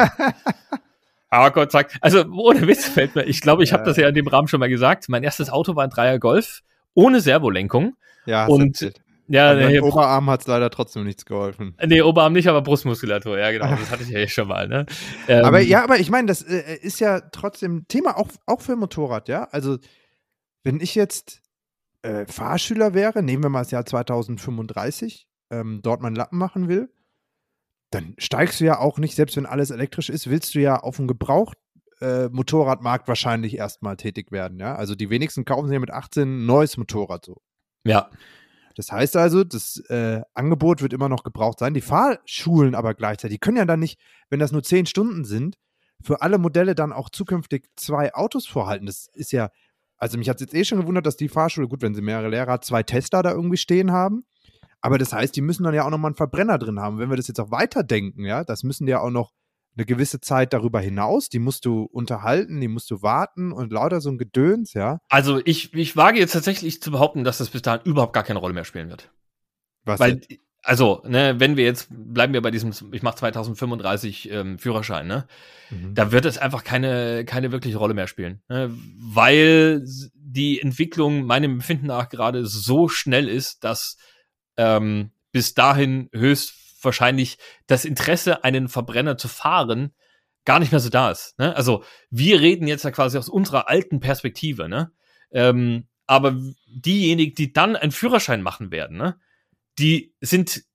Ah Gott, sag, also ohne Witz fällt mir, ich glaube, ich habe das ja in dem Rahmen schon mal gesagt, mein erstes Auto war ein Dreier Golf ohne Servolenkung. Ja, und Ja, nee, Oberarm hat es leider trotzdem nichts geholfen. Nee, Oberarm nicht, aber Brustmuskulatur, ja genau, das hatte ich ja eh schon mal, ne? Ähm, aber ja, aber ich meine, das äh, ist ja trotzdem Thema auch, auch für Motorrad, ja? Also, wenn ich jetzt äh, Fahrschüler wäre, nehmen wir mal das Jahr zwanzig fünfunddreißig, ähm, dort meinen Lappen machen will, dann steigst du ja auch nicht, selbst wenn alles elektrisch ist, willst du ja auf dem Gebraucht äh, Motorradmarkt wahrscheinlich erstmal tätig werden, ja? Also, die wenigsten kaufen sich ja mit achtzehn ein neues Motorrad so. Ja. Das heißt also, das äh, Angebot wird immer noch gebraucht sein. Die Fahrschulen aber gleichzeitig, die können ja dann nicht, wenn das nur zehn Stunden sind, für alle Modelle dann auch zukünftig zwei Autos vorhalten. Das ist ja, also mich hat es jetzt eh schon gewundert, dass die Fahrschule, gut, wenn sie mehrere Lehrer hat, zwei Tester da irgendwie stehen haben. Aber das heißt, die müssen dann ja auch nochmal einen Verbrenner drin haben. Wenn wir das jetzt auch weiterdenken, ja, das müssen die ja auch noch eine gewisse Zeit darüber hinaus, die musst du unterhalten, die musst du warten und lauter so ein Gedöns, ja. Also ich, ich wage jetzt tatsächlich zu behaupten, dass das bis dahin überhaupt gar keine Rolle mehr spielen wird. Was Weil, jetzt? also, ne, wenn wir jetzt, bleiben wir bei diesem, ich mache zwanzig fünfunddreißig ähm, Führerschein, ne, mhm. da wird es einfach keine, keine wirkliche Rolle mehr spielen, ne, weil die Entwicklung meinem Empfinden nach gerade so schnell ist, dass ähm, bis dahin höchst wahrscheinlich das Interesse, einen Verbrenner zu fahren, gar nicht mehr so da ist. Ne? Also wir reden jetzt ja quasi aus unserer alten Perspektive, ne? Ähm, aber diejenigen, die dann einen Führerschein machen werden, ne, die sind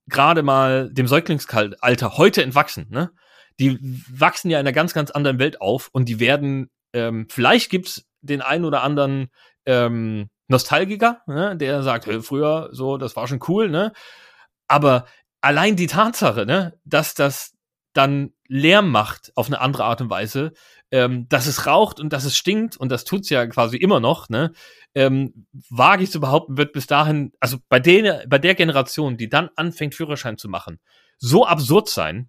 gerade mal dem Säuglingsalter heute entwachsen, ne? Die wachsen ja in einer ganz, ganz anderen Welt auf und die werden, ähm, vielleicht gibt's den einen oder anderen ähm, Nostalgiker, ne? Der sagt, hey, früher so, das war schon cool, ne? Aber allein die Tatsache, ne, dass das dann Lärm macht auf eine andere Art und Weise, ähm, dass es raucht und dass es stinkt und das tut's ja quasi immer noch, ne, ähm, wage ich zu behaupten, wird bis dahin, also bei der, bei der Generation, die dann anfängt, Führerschein zu machen, so absurd sein,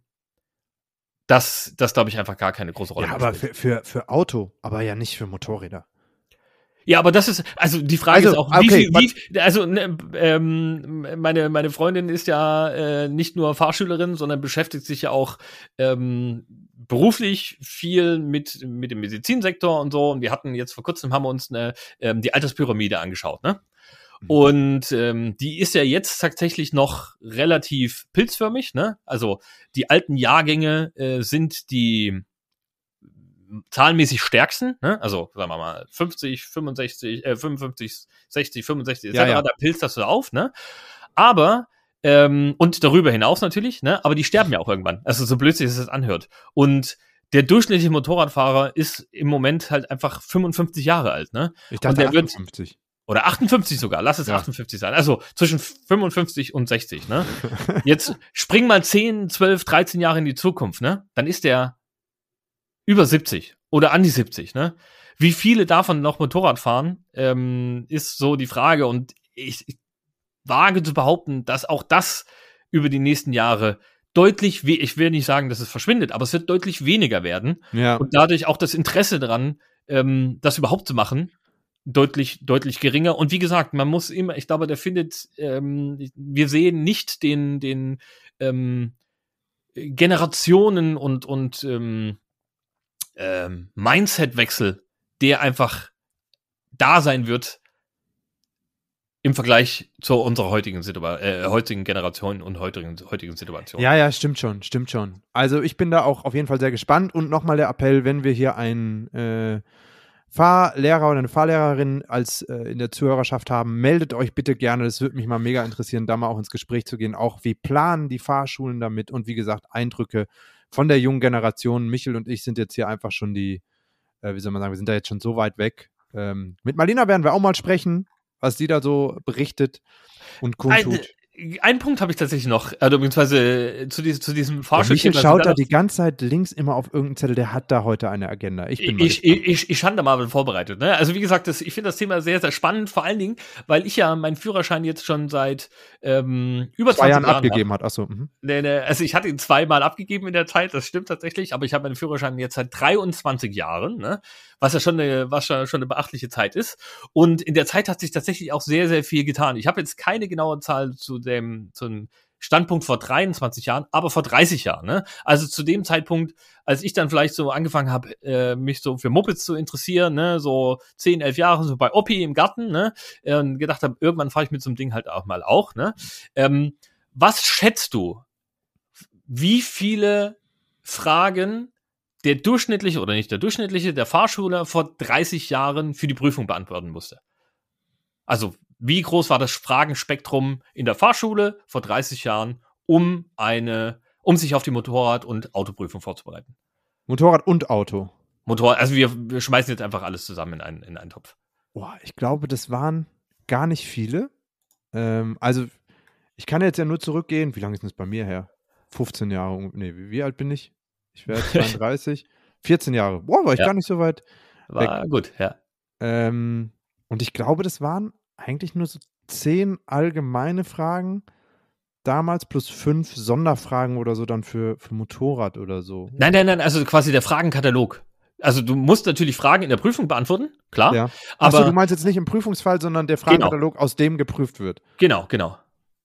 dass das, glaube ich, einfach gar keine große Rolle Ja, mehr aber spielt. für, für, für Auto, aber ja nicht für Motorräder. Ja, aber das ist, also die Frage Also, ist auch, wie okay, viel, wie, also ne, ähm, meine meine Freundin ist ja äh, nicht nur Fahrschülerin, sondern beschäftigt sich ja auch ähm, beruflich viel mit mit dem Medizinsektor und so. Und wir hatten jetzt vor kurzem haben wir uns eine, ähm, die Alterspyramide angeschaut, ne? Und ähm, die ist ja jetzt tatsächlich noch relativ pilzförmig, ne? Also die alten Jahrgänge äh, sind die zahlenmäßig stärksten, ne? Also sagen wir mal fünfzig, fünfundsechzig, äh, fünfundfünfzig, sechzig, fünfundsechzig et cetera. Ja, ja. Da pilzt das so auf, ne? Aber ähm, und darüber hinaus natürlich, ne? Aber die sterben ja auch irgendwann. Also so blöd sich das anhört. Und der durchschnittliche Motorradfahrer ist im Moment halt einfach fünfundfünfzig Jahre alt, ne? Ich dachte und der achtundfünfzig. Wird, oder achtundfünfzig sogar, lass es ja. achtundfünfzig sein. Also zwischen fünfundfünfzig und sechzig, ne? Jetzt spring mal zehn, zwölf, dreizehn Jahre in die Zukunft, ne? Dann ist der über siebzig oder an die siebzig, ne? Wie viele davon noch Motorrad fahren, ähm, ist so die Frage. Und ich, ich wage zu behaupten, dass auch das über die nächsten Jahre deutlich, we- ich will nicht sagen, dass es verschwindet, aber es wird deutlich weniger werden. Ja. Und dadurch auch das Interesse daran, ähm, das überhaupt zu machen, deutlich, deutlich geringer. Und wie gesagt, man muss immer, ich glaube, der findet, ähm, wir sehen nicht den, den ähm, Generationen und, und ähm, ähm, Mindset-Wechsel, der einfach da sein wird im Vergleich zu unserer heutigen, Situa- äh, heutigen Generation und heutigen, heutigen Situation. Ja, ja, stimmt schon, stimmt schon. Also ich bin da auch auf jeden Fall sehr gespannt und nochmal der Appell, wenn wir hier einen äh, Fahrlehrer oder eine Fahrlehrerin als äh, in der Zuhörerschaft haben, meldet euch bitte gerne, das würde mich mal mega interessieren, da mal auch ins Gespräch zu gehen, auch wie planen die Fahrschulen damit und wie gesagt, Eindrücke von der jungen Generation. Michel und ich sind jetzt hier einfach schon die, äh, wie soll man sagen, wir sind da jetzt schon so weit weg. Ähm, mit Marlina werden wir auch mal sprechen, was die da so berichtet und kundtut. Ein, ein Punkt habe ich tatsächlich noch, also beziehungsweise zu, diesem, zu diesem Fahrschul. Michel schaut da die ganze Zeit links immer auf irgendeinen Zettel, der hat da heute eine Agenda. Ich bin ich, ich, ich, ich stand da mal vorbereitet. Ne? Also wie gesagt, das, ich finde das Thema sehr, sehr spannend, vor allen Dingen, weil ich ja meinen Führerschein jetzt schon seit ähm, über zwei Jahren Jahren abgegeben habe. Achso. Mhm. Nee, nee, also ich hatte ihn zweimal abgegeben in der Zeit, das stimmt tatsächlich, aber ich habe meinen Führerschein jetzt seit dreiundzwanzig Jahren, ne? Was ja schon eine, was schon eine beachtliche Zeit ist. Und in der Zeit hat sich tatsächlich auch sehr, sehr viel getan. Ich habe jetzt keine genaue Zahl zu dem, zum Standpunkt vor dreiundzwanzig Jahren, aber vor dreißig Jahren, ne? Also zu dem Zeitpunkt, als ich dann vielleicht so angefangen habe, äh, mich so für Mopeds zu interessieren, ne, so zehn, elf Jahre, so bei Oppi im Garten, ne, und gedacht habe, irgendwann fahre ich mit so einem Ding halt auch mal auch, ne. Ähm, was schätzt du, wie viele Fragen der durchschnittliche oder nicht der durchschnittliche, der Fahrschüler vor dreißig Jahren für die Prüfung beantworten musste? Also, wie groß war das Fragenspektrum in der Fahrschule vor dreißig Jahren, um eine, um sich auf die Motorrad- und Autoprüfung vorzubereiten? Motorrad und Auto. Motorrad, also wir, wir schmeißen jetzt einfach alles zusammen in einen, in einen Topf. Boah, ich glaube, das waren gar nicht viele. Ähm, also, ich kann jetzt ja nur zurückgehen. Wie lange ist das bei mir her? fünfzehn Jahre. Nee, wie, wie alt bin ich? Ich werde zweiunddreißig. vierzehn Jahre. Boah, war ich ja. gar nicht so weit War weg. Gut, ja. Ähm, und ich glaube, das waren eigentlich nur so zehn allgemeine Fragen damals plus fünf Sonderfragen oder so dann für, für Motorrad oder so. Nein, nein, nein, also quasi der Fragenkatalog. Also du musst natürlich Fragen in der Prüfung beantworten, klar. Ja. Achso, du meinst jetzt nicht im Prüfungsfall, sondern der Fragenkatalog, genau. aus dem geprüft wird. Genau, genau.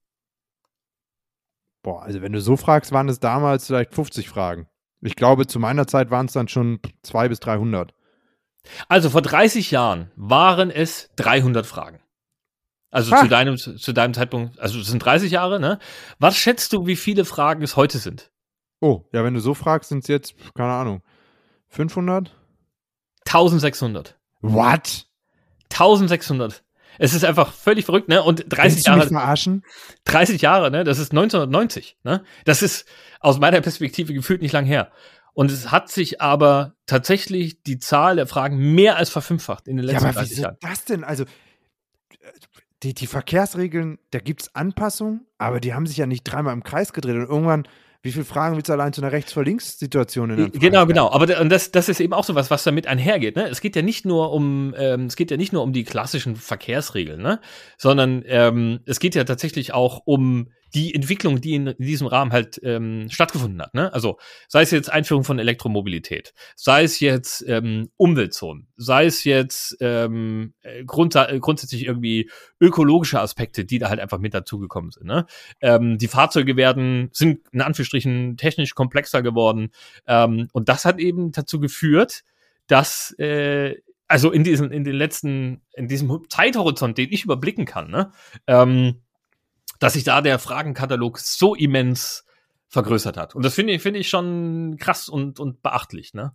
Boah, also wenn du so fragst, waren es damals vielleicht fünfzig Fragen. Ich glaube, zu meiner Zeit waren es dann schon zweihundert bis dreihundert. Also vor dreißig Jahren waren es dreihundert Fragen. Also zu deinem, zu deinem Zeitpunkt, also es sind dreißig Jahre, ne? Was schätzt du, wie viele Fragen es heute sind? Oh, ja, wenn du so fragst, sind es jetzt, keine Ahnung, fünfhundert? eintausendsechshundert. What? eintausendsechshundert. Es ist einfach völlig verrückt, ne? Und dreißig Jahre. verarschen? dreißig Jahre, ne? Das ist neunzehnhundertneunzig, ne? Das ist aus meiner Perspektive gefühlt nicht lang her. Und es hat sich aber tatsächlich die Zahl der Fragen mehr als verfünffacht in den letzten ja, aber dreißig wieso Jahren. das denn? Also, die, die Verkehrsregeln, da gibt es Anpassungen, aber die haben sich ja nicht dreimal im Kreis gedreht. Und irgendwann, wie viele Fragen willst du allein zu einer Rechts-vor-Links-Situation in der Genau, genau. Aber da- und das, das ist eben auch so was, was damit einhergeht. Ne? Es geht ja nicht nur um, ähm, es geht ja nicht nur um die klassischen Verkehrsregeln, ne? Sondern ähm, es geht ja tatsächlich auch um die Entwicklung, die in, in diesem Rahmen halt ähm, stattgefunden hat. Ne? Also sei es jetzt Einführung von Elektromobilität, sei es jetzt ähm, Umweltzonen, sei es jetzt ähm, grund, grundsätzlich irgendwie ökologische Aspekte, die da halt einfach mit dazugekommen sind. Ne? Ähm, die Fahrzeuge werden, sind in Anführungsstrichen technisch komplexer geworden. Ähm, und das hat eben dazu geführt, dass äh, also in diesen, in den letzten, in diesem Zeithorizont, den ich überblicken kann, ne, ähm, dass sich da der Fragenkatalog so immens vergrößert hat. Und das finde ich, finde ich schon krass und, und beachtlich, ne?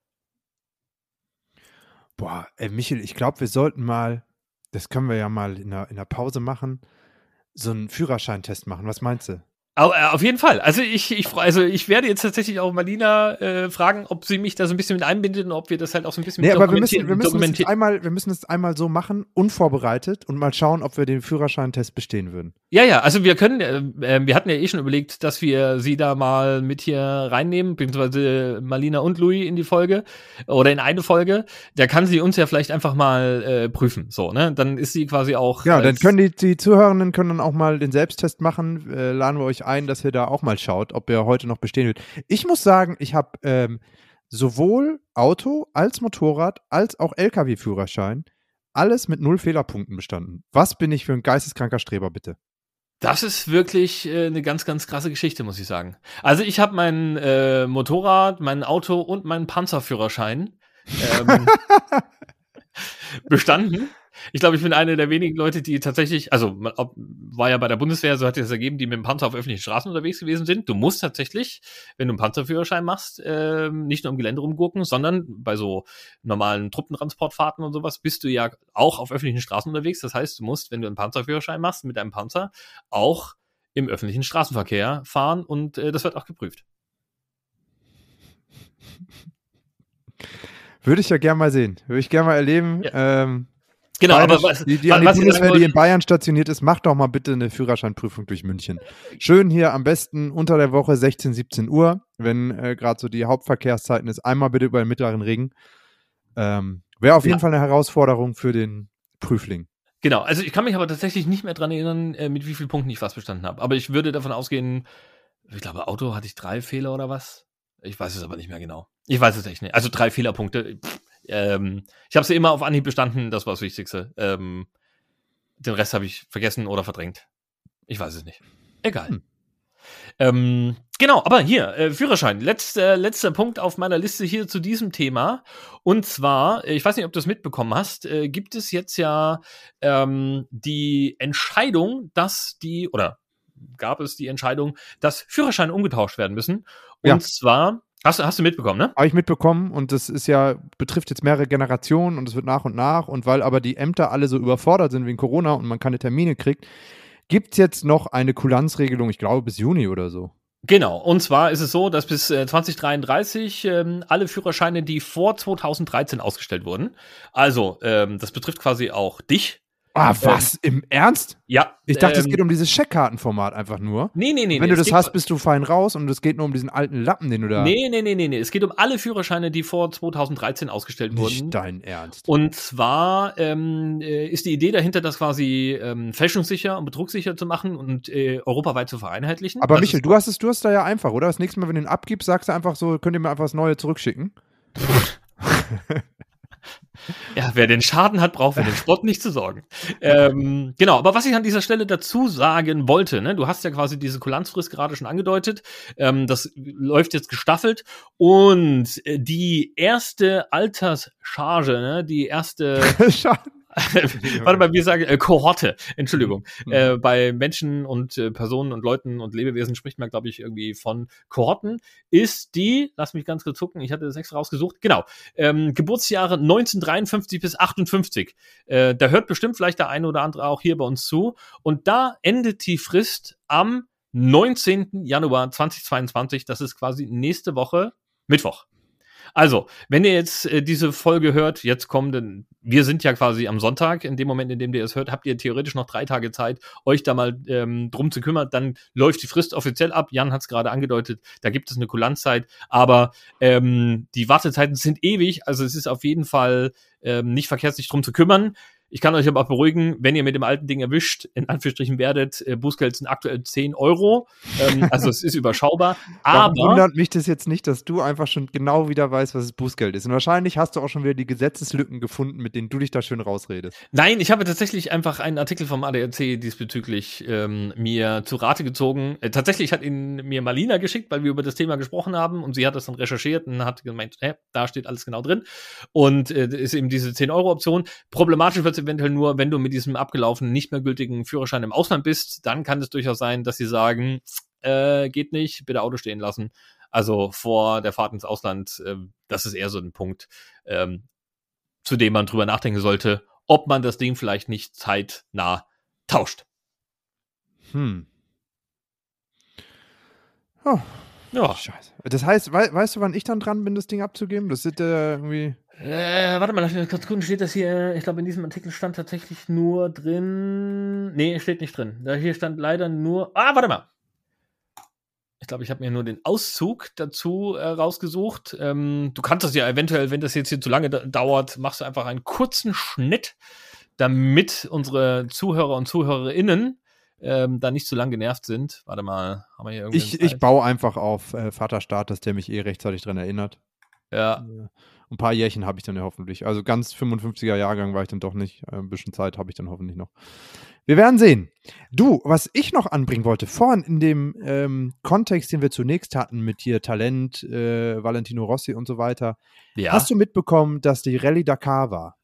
Boah, ey, Michel, ich glaube, wir sollten mal, das können wir ja mal in der, in der Pause machen, so einen Führerscheintest machen. Was meinst du? Au- äh, Auf jeden Fall. Also ich, ich, freu- also ich werde jetzt tatsächlich auch Marlina äh, fragen, ob sie mich da so ein bisschen mit einbindet und ob wir das halt auch so ein bisschen Nee, mit aber wir müssen, wir, müssen es dokumentieren. jetzt einmal, wir müssen es einmal so machen, unvorbereitet und mal schauen, ob wir den Führerscheintest bestehen würden. Ja, ja, also wir können, äh, äh, wir hatten ja eh schon überlegt, dass wir sie da mal mit hier reinnehmen, beziehungsweise Marlina und Louis in die Folge oder in eine Folge. Da kann sie uns ja vielleicht einfach mal äh, prüfen, so, ne? Dann ist sie quasi auch. Ja, als- dann können die, die Zuhörenden können dann auch mal den Selbsttest machen. Äh, laden wir euch ein, dass ihr da auch mal schaut, ob er heute noch bestehen wird. Ich muss sagen, ich habe ähm, sowohl Auto als Motorrad als auch L K W-Führerschein alles mit null Fehlerpunkten bestanden. Was bin ich für ein geisteskranker Streber, bitte? Das ist wirklich äh, eine ganz, ganz krasse Geschichte, muss ich sagen. Also ich habe mein äh, Motorrad, mein Auto und meinen Panzerführerschein ähm, bestanden. Ich glaube, ich bin einer der wenigen Leute, die tatsächlich, also man, ob, war ja bei der Bundeswehr, so hat es ergeben, die mit dem Panzer auf öffentlichen Straßen unterwegs gewesen sind. Du musst tatsächlich, wenn du einen Panzerführerschein machst, ähm, nicht nur im Gelände rumgurken, sondern bei so normalen Truppentransportfahrten und sowas bist du ja auch auf öffentlichen Straßen unterwegs. Das heißt, du musst, wenn du einen Panzerführerschein machst, mit deinem Panzer auch im öffentlichen Straßenverkehr fahren und äh, das wird auch geprüft. Würde ich ja gerne mal sehen. Würde ich gerne mal erleben. Ja. Ähm, Genau, Bayerisch, aber was, die, die, an die was ich sagen Bundeswehr, die wollte- in Bayern stationiert ist, macht doch mal bitte eine Führerscheinprüfung durch München. Schön hier am besten unter der Woche sechzehn, siebzehn Uhr, wenn äh, gerade so die Hauptverkehrszeiten ist, einmal bitte über den mittleren Ring. Ähm, Wäre auf jeden Ja. Fall eine Herausforderung für den Prüfling. Genau, also ich kann mich aber tatsächlich nicht mehr dran erinnern, äh, mit wie vielen Punkten ich was bestanden habe. Aber ich würde davon ausgehen, ich glaube, Auto hatte ich drei Fehler oder was? Ich weiß es aber nicht mehr genau. Ich weiß es echt nicht. Also drei Fehlerpunkte. Pff, ähm, ich habe sie immer auf Anhieb bestanden, das war das Wichtigste. Ähm, den Rest habe ich vergessen oder verdrängt. Ich weiß es nicht. Egal. Hm. Ähm, genau, aber hier, äh, Führerschein. Letzter, letzter Punkt auf meiner Liste hier zu diesem Thema. Und zwar, äh, ich weiß nicht, ob du es mitbekommen hast, äh, gibt es jetzt ja ähm, die Entscheidung, dass die, oder gab es die Entscheidung, dass Führerscheine umgetauscht werden müssen. Und Ja. zwar, hast, du- hast du mitbekommen, ne? Habe ich mitbekommen und das ist ja, betrifft jetzt mehrere Generationen und es wird nach und nach und weil aber die Ämter alle so überfordert sind wegen Corona und man keine Termine kriegt, gibt es jetzt noch eine Kulanzregelung, ich glaube bis Juni oder so. Genau, und zwar ist es so, dass bis äh, zwanzig dreiunddreißig ähm, alle Führerscheine, die vor zweitausenddreizehn ausgestellt wurden, also ähm, das betrifft quasi auch dich. Ah, was? Im Ernst? Ja. Ich dachte, es ähm, geht um dieses Scheckkartenformat einfach nur. Nee, nee, nee. Wenn nee, du es das geht- hast, bist du fein raus und es geht nur um diesen alten Lappen, den du da... Nee, nee, nee, nee, nee. Es geht um alle Führerscheine, die vor zweitausenddreizehn ausgestellt wurden. Nicht dein Ernst. Und zwar ähm, äh, ist die Idee dahinter, das quasi ähm, fälschungssicher und betrugssicher zu machen und äh, europaweit zu vereinheitlichen. Aber Das Michel, ist- du hast es, du hast da ja einfach, oder? Das nächste Mal, wenn du ihn abgibst, sagst du einfach so, könnt ihr mir einfach das Neue zurückschicken? Ja, wer den Schaden hat, braucht für den Sport nicht zu sorgen. Ähm, genau, aber was ich an dieser Stelle dazu sagen wollte, ne, du hast ja quasi diese Kulanzfrist gerade schon angedeutet, ähm, das läuft jetzt gestaffelt und äh, die erste Alterscharge, ne, die erste, Schade. warte mal, wir sagen äh, Kohorte, Entschuldigung. Mhm. Äh, bei Menschen und äh, Personen und Leuten und Lebewesen spricht man, glaube ich, irgendwie von Kohorten. Ist die, lass mich ganz kurz gucken, ich hatte das extra rausgesucht, genau, ähm, Geburtsjahre neunzehnhundertdreiundfünfzig bis achtundfünfzig. Äh, da hört bestimmt vielleicht der eine oder andere auch hier bei uns zu. Und da endet die Frist am neunzehnten Januar zweitausendzweiundzwanzig. Das ist quasi nächste Woche Mittwoch. Also, wenn ihr jetzt äh, diese Folge hört, jetzt kommt, denn wir sind ja quasi am Sonntag, in dem Moment, in dem ihr es hört, habt ihr theoretisch noch drei Tage Zeit, euch da mal ähm, drum zu kümmern, dann läuft die Frist offiziell ab. Jan hat es gerade angedeutet, da gibt es eine Kulanzzeit, aber ähm, die Wartezeiten sind ewig, also es ist auf jeden Fall ähm, nicht verkehrt, sich drum zu kümmern. Ich kann euch aber auch beruhigen, wenn ihr mit dem alten Ding erwischt, in Anführungsstrichen werdet, äh, Bußgeld sind aktuell zehn Euro. Ähm, also es ist überschaubar. Aber Warum wundert mich das jetzt nicht, dass du einfach schon genau wieder weißt, was das Bußgeld ist. Und wahrscheinlich hast du auch schon wieder die Gesetzeslücken gefunden, mit denen du dich da schön rausredest. Nein, ich habe tatsächlich einfach einen Artikel vom A D A C diesbezüglich ähm, mir zu Rate gezogen. Äh, tatsächlich hat ihn mir Marlina geschickt, weil wir über das Thema gesprochen haben und sie hat das dann recherchiert und hat gemeint, äh, da steht alles genau drin. Und äh, ist eben diese zehn Euro Option. Problematisch wird es eventuell nur, wenn du mit diesem abgelaufenen, nicht mehr gültigen Führerschein im Ausland bist. Dann kann es durchaus sein, dass sie sagen, äh, geht nicht, bitte Auto stehen lassen. Also vor der Fahrt ins Ausland, äh, das ist eher so ein Punkt, ähm, zu dem man drüber nachdenken sollte, ob man das Ding vielleicht nicht zeitnah tauscht. Hm. Oh. Ja. Scheiße. Das heißt, wei- weißt du, wann ich dann dran bin, das Ding abzugeben? Das ist äh, irgendwie. Äh, warte mal, lass mich kurz gucken, steht das hier, ich glaube in diesem Artikel stand tatsächlich nur drin, nee, steht nicht drin. Da hier stand leider nur, ah, warte mal. Ich glaube, ich habe mir nur den Auszug dazu äh, rausgesucht. Ähm, du kannst das ja eventuell, wenn das jetzt hier zu lange da- dauert, machst du einfach einen kurzen Schnitt, damit unsere Zuhörer und Zuhörerinnen ähm, da nicht zu lang genervt sind. Warte mal, haben wir hier irgendwie Ich, ich baue einfach auf äh, Vaterstaat, dass der mich eh rechtzeitig dran erinnert. Ja. Ein paar Jährchen habe ich dann ja hoffentlich. Also ganz fünfundfünfziger Jahrgang war ich dann doch nicht. Ein bisschen Zeit habe ich dann hoffentlich noch. Wir werden sehen. Du, was ich noch anbringen wollte, vorhin in dem ähm, Kontext, den wir zunächst hatten mit hier Talent, äh, Valentino Rossi und so weiter, Ja. hast du mitbekommen, dass die Rallye Dakar war?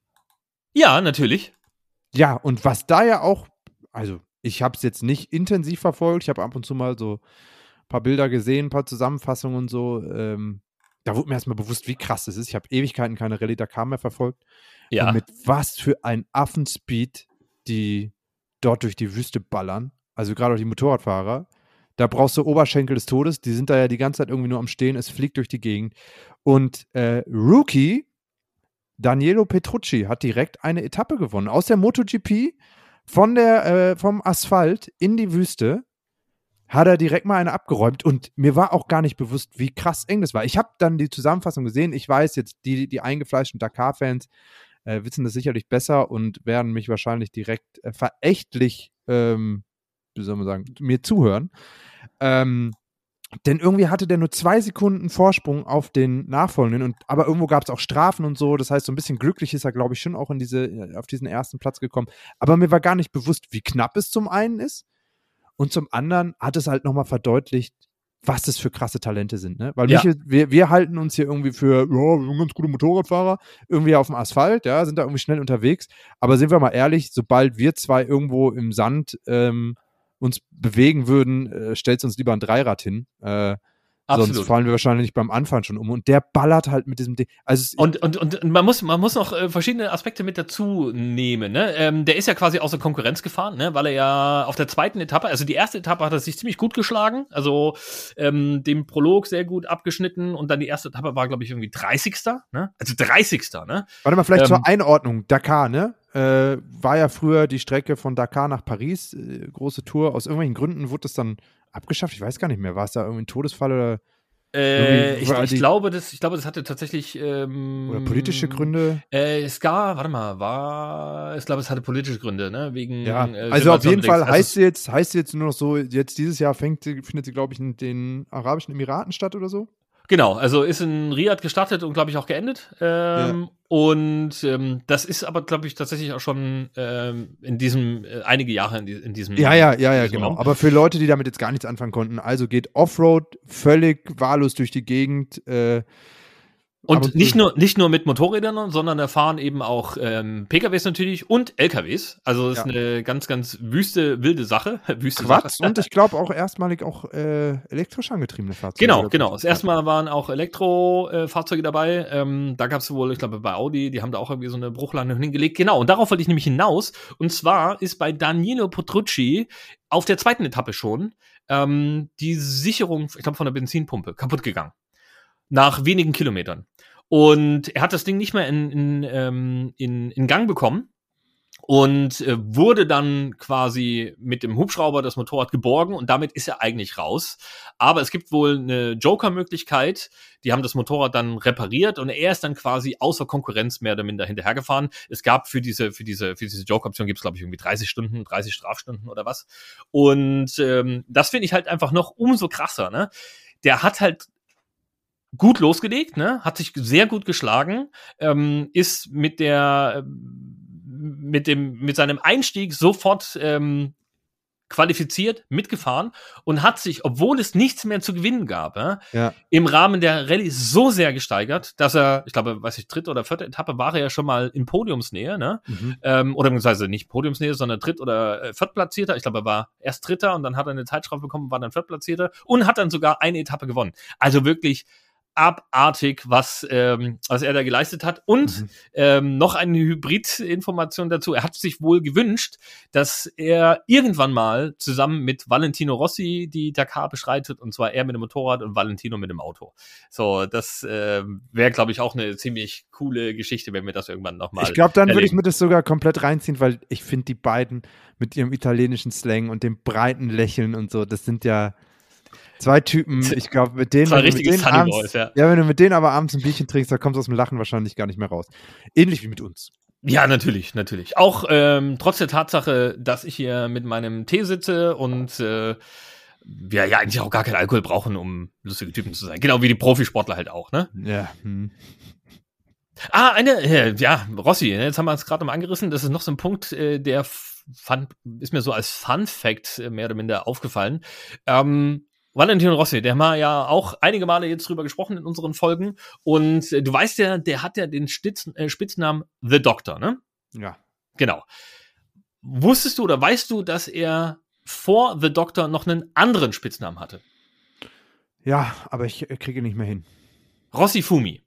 Ja, natürlich. Ja, und was da ja auch, also ich habe es jetzt nicht intensiv verfolgt, ich habe ab und zu mal so ein paar Bilder gesehen, ein paar Zusammenfassungen und so. Ähm, da wurde mir erstmal bewusst, wie krass das ist. Ich habe Ewigkeiten keine Rallye Dakar mehr verfolgt. Ja. Und mit was für ein Affenspeed die dort durch die Wüste ballern. Also gerade auch die Motorradfahrer. Da brauchst du Oberschenkel des Todes. Die sind da ja die ganze Zeit irgendwie nur am Stehen. Es fliegt durch die Gegend. Und äh, Rookie Danilo Petrucci hat direkt eine Etappe gewonnen. Aus der MotoGP von der, äh, vom Asphalt in die Wüste hat er direkt mal eine abgeräumt. Und mir war auch gar nicht bewusst, wie krass eng das war. Ich habe dann die Zusammenfassung gesehen. Ich weiß jetzt, die, die eingefleischten Dakar-Fans äh, wissen das sicherlich besser und werden mich wahrscheinlich direkt äh, verächtlich, ähm, wie soll man sagen, mir zuhören. Ähm, denn irgendwie hatte der nur zwei Sekunden Vorsprung auf den Nachfolgenden, und, aber irgendwo gab es auch Strafen und so. Das heißt, so ein bisschen glücklich ist er, glaube ich, schon auch in diese, auf diesen ersten Platz gekommen. Aber mir war gar nicht bewusst, wie knapp es zum einen ist. Und zum anderen hat es halt nochmal verdeutlicht, was das für krasse Talente sind, ne? Weil Ja. Michael, wir, wir halten uns hier irgendwie für, ja, wir sind ganz gute Motorradfahrer, irgendwie auf dem Asphalt, ja, sind da irgendwie schnell unterwegs. Aber sind wir mal ehrlich, sobald wir zwei irgendwo im Sand ähm, uns bewegen würden, äh, stellt uns lieber ein Dreirad hin. Äh, Absolut. Sonst fallen wir wahrscheinlich beim Anfang schon um. Und der ballert halt mit diesem Ding. Also es, Und, und, und man muss, man muss noch äh, verschiedene Aspekte mit dazu nehmen. Ne? Ähm, der ist ja quasi außer Konkurrenz gefahren, ne? Weil er ja auf der zweiten Etappe, also die erste Etappe hat er sich ziemlich gut geschlagen, also ähm, den Prolog sehr gut abgeschnitten, und dann die erste Etappe war, glaube ich, irgendwie dreißigster Ne? Also dreißigster Ne? Warte mal, vielleicht Ähm, zur Einordnung. Dakar, ne? Äh, war ja früher die Strecke von Dakar nach Paris, äh, große Tour. Aus irgendwelchen Gründen wurde das dann abgeschafft. Ich weiß gar nicht mehr. War es da irgendwie ein Todesfall oder, Äh, Irgendwie ich, war ich die- glaube, das, ich glaube, das hatte tatsächlich ähm, oder politische Gründe? Äh, es gab, warte mal, war, ich glaube, es hatte politische Gründe, ne? Wegen. Ja, äh, also auf jeden Situationen- Fall Also heißt sie jetzt, heißt sie jetzt nur noch so, jetzt dieses Jahr fängt sie, findet sie, glaube ich, in den Arabischen Emiraten statt oder so. Genau, also ist in Riyadh gestartet und, glaube ich, auch geendet. Ähm, Und ähm, das ist aber, glaube ich, tatsächlich auch schon ähm, in diesem, äh, einige Jahre in, die, in diesem. Ja, ja, ja, ja, diesem genau. Raum. Aber für Leute, die damit jetzt gar nichts anfangen konnten, also geht Offroad völlig wahllos durch die Gegend. Äh, Und Aber nicht nur, nicht nur mit Motorrädern, sondern da fahren eben auch ähm, P K Ws natürlich und L K Ws. Also das Ja. ist eine ganz, ganz wüste, wilde Sache. Wüste Quatsch. Sache. Und ich glaube auch erstmalig auch äh, elektrisch angetriebene Fahrzeuge. Genau, oder genau. so. Das erste Mal waren auch Elektrofahrzeuge dabei. Ähm, da gab es wohl, ich glaube, bei Audi, die haben da auch irgendwie so eine Bruchlandung hingelegt. Genau, und darauf wollte ich nämlich hinaus. Und zwar ist bei Danilo Petrucci auf der zweiten Etappe schon ähm, die Sicherung, ich glaube, von der Benzinpumpe kaputt gegangen. Nach wenigen Kilometern. Und er hat das Ding nicht mehr in, in, ähm, in, in Gang bekommen und äh, wurde dann quasi mit dem Hubschrauber das Motorrad geborgen und damit ist er eigentlich raus. Aber es gibt wohl eine Joker-Möglichkeit. Die haben das Motorrad dann repariert und er ist dann quasi außer Konkurrenz mehr oder minder hinterhergefahren. Es gab für diese für diese für diese Joker-Option gibt es glaube ich irgendwie dreißig Stunden, dreißig Strafstunden oder was. Und ähm, das finde ich halt einfach noch umso krasser. Ne? Der hat halt gut losgelegt, ne, hat sich sehr gut geschlagen, ähm, ist mit der, mit dem, mit seinem Einstieg sofort ähm, qualifiziert, mitgefahren und hat sich, obwohl es nichts mehr zu gewinnen gab, äh, Ja. im Rahmen der Rallye so sehr gesteigert, dass er, ich glaube, weiß ich, dritte oder vierte Etappe war er ja schon mal in Podiumsnähe, ne, Mhm. ähm, oder beziehungsweise nicht Podiumsnähe, sondern Dritt- oder äh, Viertplatzierter. Ich glaube, er war erst Dritter und dann hat er eine Zeitstrafe bekommen, war dann Viertplatzierter und hat dann sogar eine Etappe gewonnen. Also wirklich abartig, was, ähm, was er da geleistet hat. Und Mhm. ähm, noch eine Hybrid-Information dazu. Er hat sich wohl gewünscht, dass er irgendwann mal zusammen mit Valentino Rossi die Dakar beschreitet, und zwar er mit dem Motorrad und Valentino mit dem Auto. So, das äh, wäre, glaube ich, auch eine ziemlich coole Geschichte, wenn wir das irgendwann nochmal Ich glaube, dann würde ich erleben. mir das sogar komplett reinziehen, weil ich finde die beiden mit ihrem italienischen Slang und dem breiten Lächeln und so, das sind ja zwei Typen, ich glaube, mit denen, Zwei wenn du mit richtige denen Sunny abends, Boys, ja. ja, wenn du mit denen aber abends ein Bierchen trinkst, da kommst du aus dem Lachen wahrscheinlich gar nicht mehr raus. Ähnlich wie mit uns. Ja, natürlich, natürlich. Auch ähm, trotz der Tatsache, dass ich hier mit meinem Tee sitze und äh, wir ja eigentlich auch gar keinen Alkohol brauchen, um lustige Typen zu sein. Genau wie die Profisportler halt auch, ne? Ja. Hm. Ah, eine, äh, ja, Rossi, ne, jetzt haben wir es gerade mal angerissen. Das ist noch so ein Punkt, äh, der fun, ist mir so als Fun-Fact äh, mehr oder minder aufgefallen. Ähm, Valentino Rossi, der haben wir ja auch einige Male jetzt drüber gesprochen in unseren Folgen. Und äh, du weißt ja, der hat ja den Stitz, äh, Spitznamen The Doctor, ne? Ja. Genau. Wusstest du oder weißt du, dass er vor The Doctor noch einen anderen Spitznamen hatte? Ja, aber ich äh, kriege ihn nicht mehr hin. Rossi Fumi.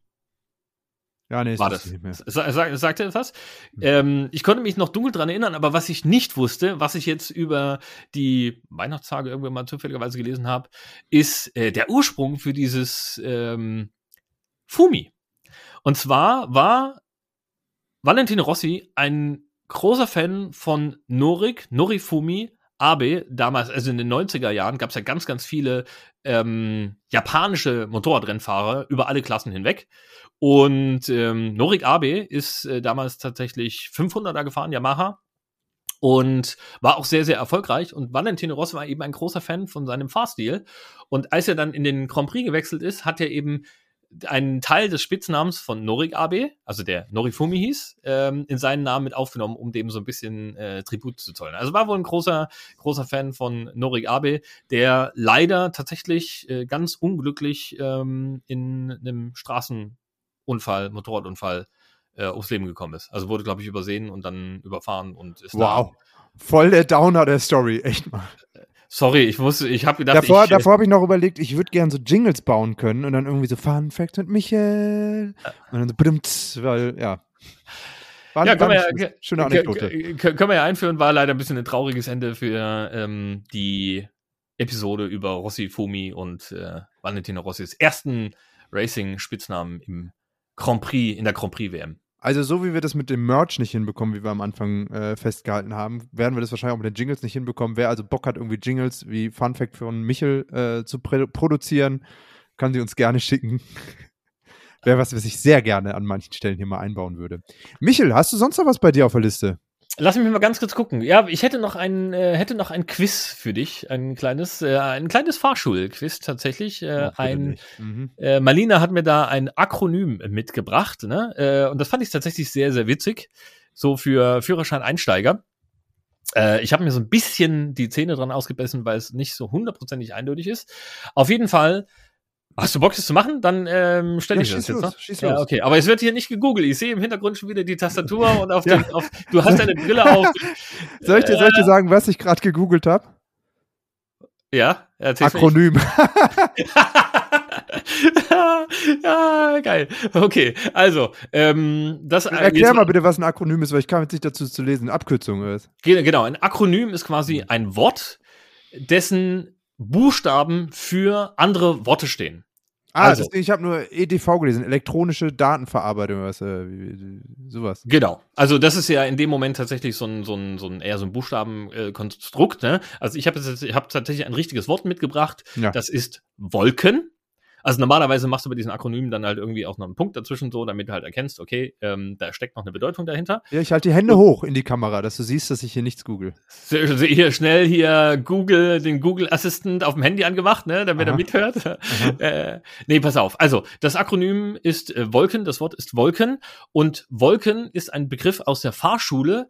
Ja, nee, War das das. nicht mehr. Sa sa sagt er das? Ähm, ich konnte mich noch dunkel dran erinnern, aber was ich nicht wusste, was ich jetzt über die Weihnachtstage irgendwann mal zufälligerweise gelesen habe, ist äh, der Ursprung für dieses ähm, Fumi. Und zwar war Valentino Rossi ein großer Fan von Norik, Norifumi Abe, damals, also in den neunziger Jahren, gab es ja ganz, ganz viele ähm, japanische Motorradrennfahrer über alle Klassen hinweg. Und ähm, Norik Abe ist äh, damals tatsächlich fünfhunderter gefahren, Yamaha, und war auch sehr, sehr erfolgreich. Und Valentino Rossi war eben ein großer Fan von seinem Fahrstil. Und als er dann in den Grand Prix gewechselt ist, hat er eben einen Teil des Spitznamens von Norik Abe, also der Norifumi hieß, ähm, in seinen Namen mit aufgenommen, um dem so ein bisschen äh, Tribut zu zollen. Also war wohl ein großer, großer Fan von Norik Abe, der leider tatsächlich äh, ganz unglücklich ähm, in einem Straßenunfall, Motorradunfall äh, ums Leben gekommen ist. Also wurde, glaube ich, übersehen und dann überfahren und ist Wow. da. Voll der Downer der Story, echt mal. Sorry, ich wusste, ich habe gedacht, Davor, ich, davor habe ich noch überlegt, ich würde gerne so Jingles bauen können und dann irgendwie so Fun Fact mit Michael und dann so bedimmt, weil, ja. War, ja, können wir eine ja, schöne Anekdote. können wir ja einführen, war leider ein bisschen ein trauriges Ende für ähm, die Episode über Rossi Fumi und äh, Valentino Rossis ersten Racing-Spitznamen im Grand Prix, in der Grand Prix W M. Also so wie wir das mit dem Merch nicht hinbekommen, wie wir am Anfang äh, festgehalten haben, werden wir das wahrscheinlich auch mit den Jingles nicht hinbekommen. Wer also Bock hat, irgendwie Jingles wie Fun Fact von Michel äh, zu produzieren, kann sie uns gerne schicken. Wäre was, was ich sehr gerne an manchen Stellen hier mal einbauen würde. Michel, hast du sonst noch was bei dir auf der Liste? Lass mich mal ganz kurz gucken. Ja, ich hätte noch ein, äh, hätte noch ein Quiz für dich, ein kleines, äh, ein kleines Fahrschulquiz tatsächlich. Äh, Oh, ein, mhm. äh, Marlina hat mir da ein Akronym mitgebracht, ne? Äh, und das fand ich tatsächlich sehr, sehr witzig, so für Führerschein-Einsteiger. Äh, ich habe mir so ein bisschen die Zähne dran ausgebissen, weil es nicht so hundertprozentig eindeutig ist. Auf jeden Fall Hast du Bock, das zu machen? Dann ähm, stelle Ja, ich das schieß jetzt los, noch. schieß Ja, los. okay. Aber es wird hier nicht gegoogelt. Ich sehe im Hintergrund schon wieder die Tastatur und auf Ja. den, auf, du hast deine Brille auf. Soll ich dir, soll ich dir sagen, was ich gerade gegoogelt habe? Ja, erzähl's mir. Akronym. Ja, geil. Okay, also, ähm, das Erklär jetzt- mal bitte, was ein Akronym ist, weil ich kam jetzt nicht dazu zu lesen. Abkürzung ist. Ge- Genau, ein Akronym ist quasi ein Wort, dessen Buchstaben für andere Worte stehen. Ah, Also. das, ich habe nur E D V gelesen, elektronische Datenverarbeitung, was, äh, wie- wie- sowas. Genau. Also das ist ja in dem Moment tatsächlich so ein, so ein, so ein eher so ein Buchstabenkonstrukt. Ne? Also ich habe jetzt, ich habe tatsächlich ein richtiges Wort mitgebracht. Ja. Das ist Wolken. Also normalerweise machst du bei diesen Akronymen dann halt irgendwie auch noch einen Punkt dazwischen so, damit du halt erkennst, okay, ähm, da steckt noch eine Bedeutung dahinter. Ja, ich halte die Hände hoch in die Kamera, dass du siehst, dass ich hier nichts google. Se- Hier schnell hier Google, den Google Assistant auf dem Handy angemacht, ne, damit Aha. er mithört. Äh, nee, pass auf. Also, das Akronym ist äh, Wolken, das Wort ist Wolken und Wolken ist ein Begriff aus der Fahrschule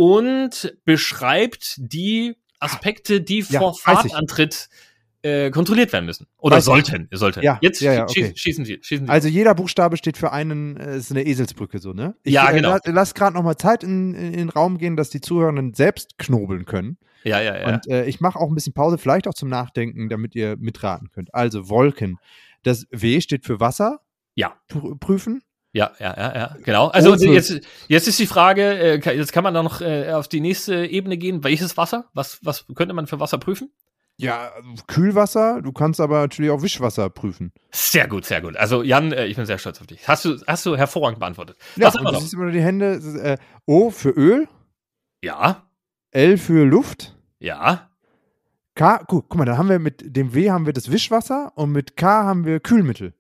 und beschreibt die Aspekte, die Ja, vor weiß ich. Fahrtantritt äh, kontrolliert werden müssen. Oder Weiß ich. sollten, sollten. Ja, Jetzt ja, ja, schieß, okay. schießen Sie, schießen Sie. Also jeder Buchstabe steht für einen, äh, ist eine Eselsbrücke so, ne? Ich, Ja, genau. Äh, la, lass gerade noch mal Zeit in, in den Raum gehen, dass die Zuhörenden selbst knobeln können. ja, ja, ja. Und äh, ich mache auch ein bisschen Pause, vielleicht auch zum Nachdenken, damit ihr mitraten könnt. Also Wolken. Das W steht für Wasser. Ja. Pr- Prüfen. Ja, ja, ja, ja, genau. Also Und so- jetzt, jetzt ist die Frage, äh, ka- jetzt kann man da noch äh, auf die nächste Ebene gehen. Welches Wasser? Was, was könnte man für Wasser prüfen? Ja, Kühlwasser. Du kannst aber natürlich auch Wischwasser prüfen. Sehr gut, sehr gut. Also Jan, äh, ich bin sehr stolz auf dich. Hast du, hast du hervorragend beantwortet. Ja, Was haben und wir das noch? ist immer die Hände. Das ist, äh, O für Öl. Ja, L für Luft. ja. K, guck, guck mal, dann haben wir mit dem W haben wir das Wischwasser und mit K haben wir Kühlmittel.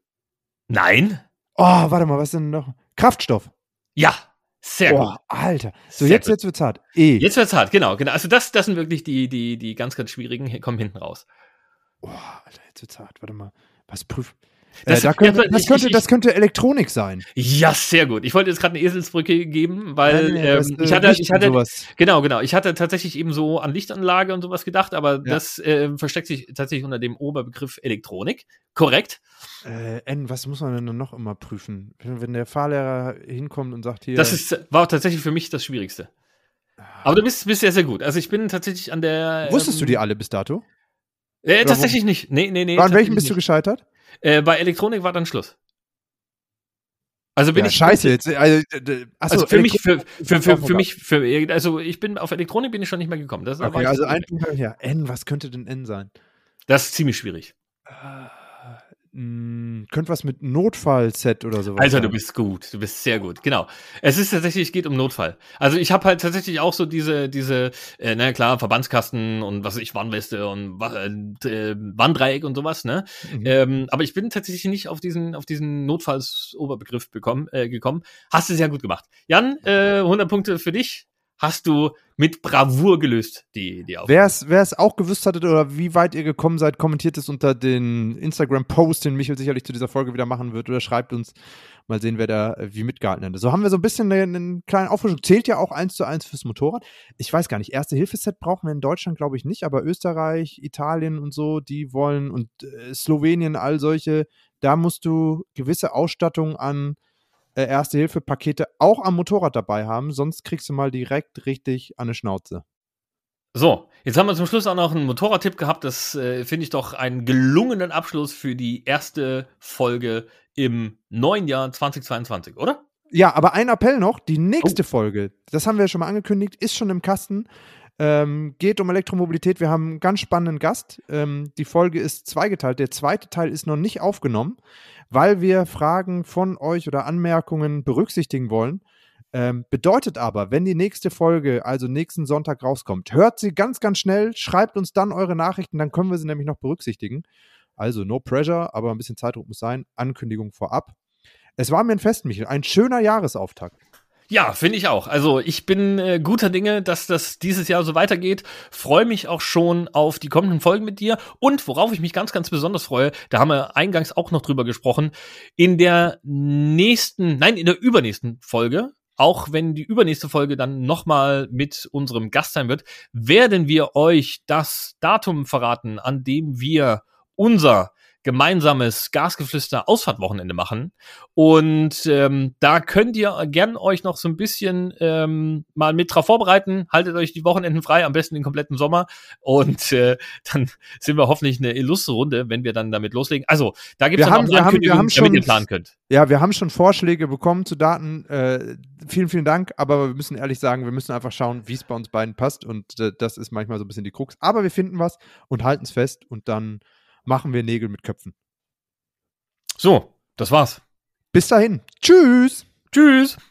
Nein. Oh, warte mal, was ist denn noch? Kraftstoff. Ja, sehr Oh, gut. Alter. So, Sehr jetzt, gut. jetzt wird's hart. E. Jetzt wird's hart, genau, genau. Also das, das sind wirklich die, die, die ganz, ganz schwierigen. Hier kommen hinten raus. Oh, Alter, jetzt wird's hart. Warte mal. Was prüft? Das- äh, da könnte, ja, das, ich- könnte, ich- das könnte Elektronik sein. Ja, sehr gut. Ich wollte jetzt gerade eine Eselsbrücke geben, weil Nee, nee, ähm, das, äh, ich hatte, Licht ich und hatte, sowas. genau, genau. Ich hatte tatsächlich eben so an Lichtanlage und sowas gedacht, aber Ja. das äh, versteckt sich tatsächlich unter dem Oberbegriff Elektronik. Korrekt. Äh, N, was muss man denn noch immer prüfen? Wenn, wenn der Fahrlehrer hinkommt und sagt hier. Das ist, war tatsächlich für mich das Schwierigste. Aber du bist, bist sehr, sehr gut. Also ich bin tatsächlich an der. Wusstest du ähm, die alle bis dato? Äh, Oder tatsächlich nicht. Nee, nee, nee. An welchem tatsächlich bist du nicht. gescheitert? Äh, bei Elektronik war dann Schluss. Also bin Ja, ich. scheiße, jetzt. Also, äh, achso, Also für mich, für, Elektro- für, für, für mich, für, also ich bin auf Elektronik bin ich schon nicht mehr gekommen. Das, da war Okay, ich also zu ein weg. Punkt habe ich ja. N, was könnte denn N sein? Das ist ziemlich schwierig. Mh, könnte was mit Notfallset oder sowas Alter, sein. du bist gut, du bist sehr gut, genau. Es ist tatsächlich, es geht um Notfall. Also ich habe halt tatsächlich auch so diese, diese, äh, na klar, Verbandskasten und was weiß ich, Warnweste und wa- äh, Warndreieck und sowas, ne? Mhm. Ähm, aber ich bin tatsächlich nicht auf diesen, auf diesen Notfallsoberbegriff bekommen, äh, gekommen. Hast du sehr gut gemacht. Jan, äh, hundert Punkte für dich. Hast du mit Bravour gelöst, die, die Aufgabe. Wer es auch gewusst hattet oder wie weit ihr gekommen seid, kommentiert es unter den Instagram-Post, den Michael sicherlich zu dieser Folge wieder machen wird, oder schreibt uns. Mal sehen, wer da äh, wie mitgehalten hat. So haben wir so ein bisschen einen, einen kleinen Auffrischung. Zählt ja auch eins zu eins fürs Motorrad. Ich weiß gar nicht, Erste-Hilfe-Set brauchen wir in Deutschland, glaube ich, nicht, aber Österreich, Italien und so, die wollen und äh, Slowenien, all solche, da musst du gewisse Ausstattung an äh, Erste-Hilfe-Pakete auch am Motorrad dabei haben, sonst kriegst du mal direkt richtig an eine Schnauze. So, jetzt haben wir zum Schluss auch noch einen Motorradtipp gehabt. Das äh, finde ich doch einen gelungenen Abschluss für die erste Folge im neuen Jahr zweitausendzweiundzwanzig, oder? Ja, aber ein Appell noch, die nächste Oh. Folge, das haben wir ja schon mal angekündigt, ist schon im Kasten, ähm, geht um Elektromobilität. Wir haben einen ganz spannenden Gast. Ähm, die Folge ist zweigeteilt. Der zweite Teil ist noch nicht aufgenommen, weil wir Fragen von euch oder Anmerkungen berücksichtigen wollen. Ähm, bedeutet aber, wenn die nächste Folge, also nächsten Sonntag rauskommt, hört sie ganz, ganz schnell, schreibt uns dann eure Nachrichten, dann können wir sie nämlich noch berücksichtigen. Also no pressure, aber ein bisschen Zeitdruck muss sein. Ankündigung vorab. Es war mir ein Fest, Michael. Ein schöner Jahresauftakt. Ja, finde ich auch. Also ich bin äh, guter Dinge, dass das dieses Jahr so weitergeht. Freue mich auch schon auf die kommenden Folgen mit dir. Und worauf ich mich ganz, ganz besonders freue, da haben wir eingangs auch noch drüber gesprochen, in der nächsten, nein, in der übernächsten Folge, auch wenn die übernächste Folge dann nochmal mit unserem Gast sein wird, werden wir euch das Datum verraten, an dem wir unser gemeinsames Gasgeflüster-Ausfahrtwochenende machen. Und ähm, da könnt ihr gern euch noch so ein bisschen ähm, mal mit drauf vorbereiten. Haltet euch die Wochenenden frei, am besten den kompletten Sommer. Und äh, dann sind wir hoffentlich eine illustre Runde, wenn wir dann damit loslegen. Also, da gibt es Wir dann haben- auch wir eine haben- wir Ankündigung, haben damit schon- ihr planen könnt. Ja, wir haben schon Vorschläge bekommen zu Daten. Äh, vielen, vielen Dank. Aber wir müssen ehrlich sagen, wir müssen einfach schauen, wie es bei uns beiden passt. Und äh, das ist manchmal so ein bisschen die Krux. Aber wir finden was und halten es fest. Und dann machen wir Nägel mit Köpfen. So, das war's. Bis dahin. Tschüss. Tschüss.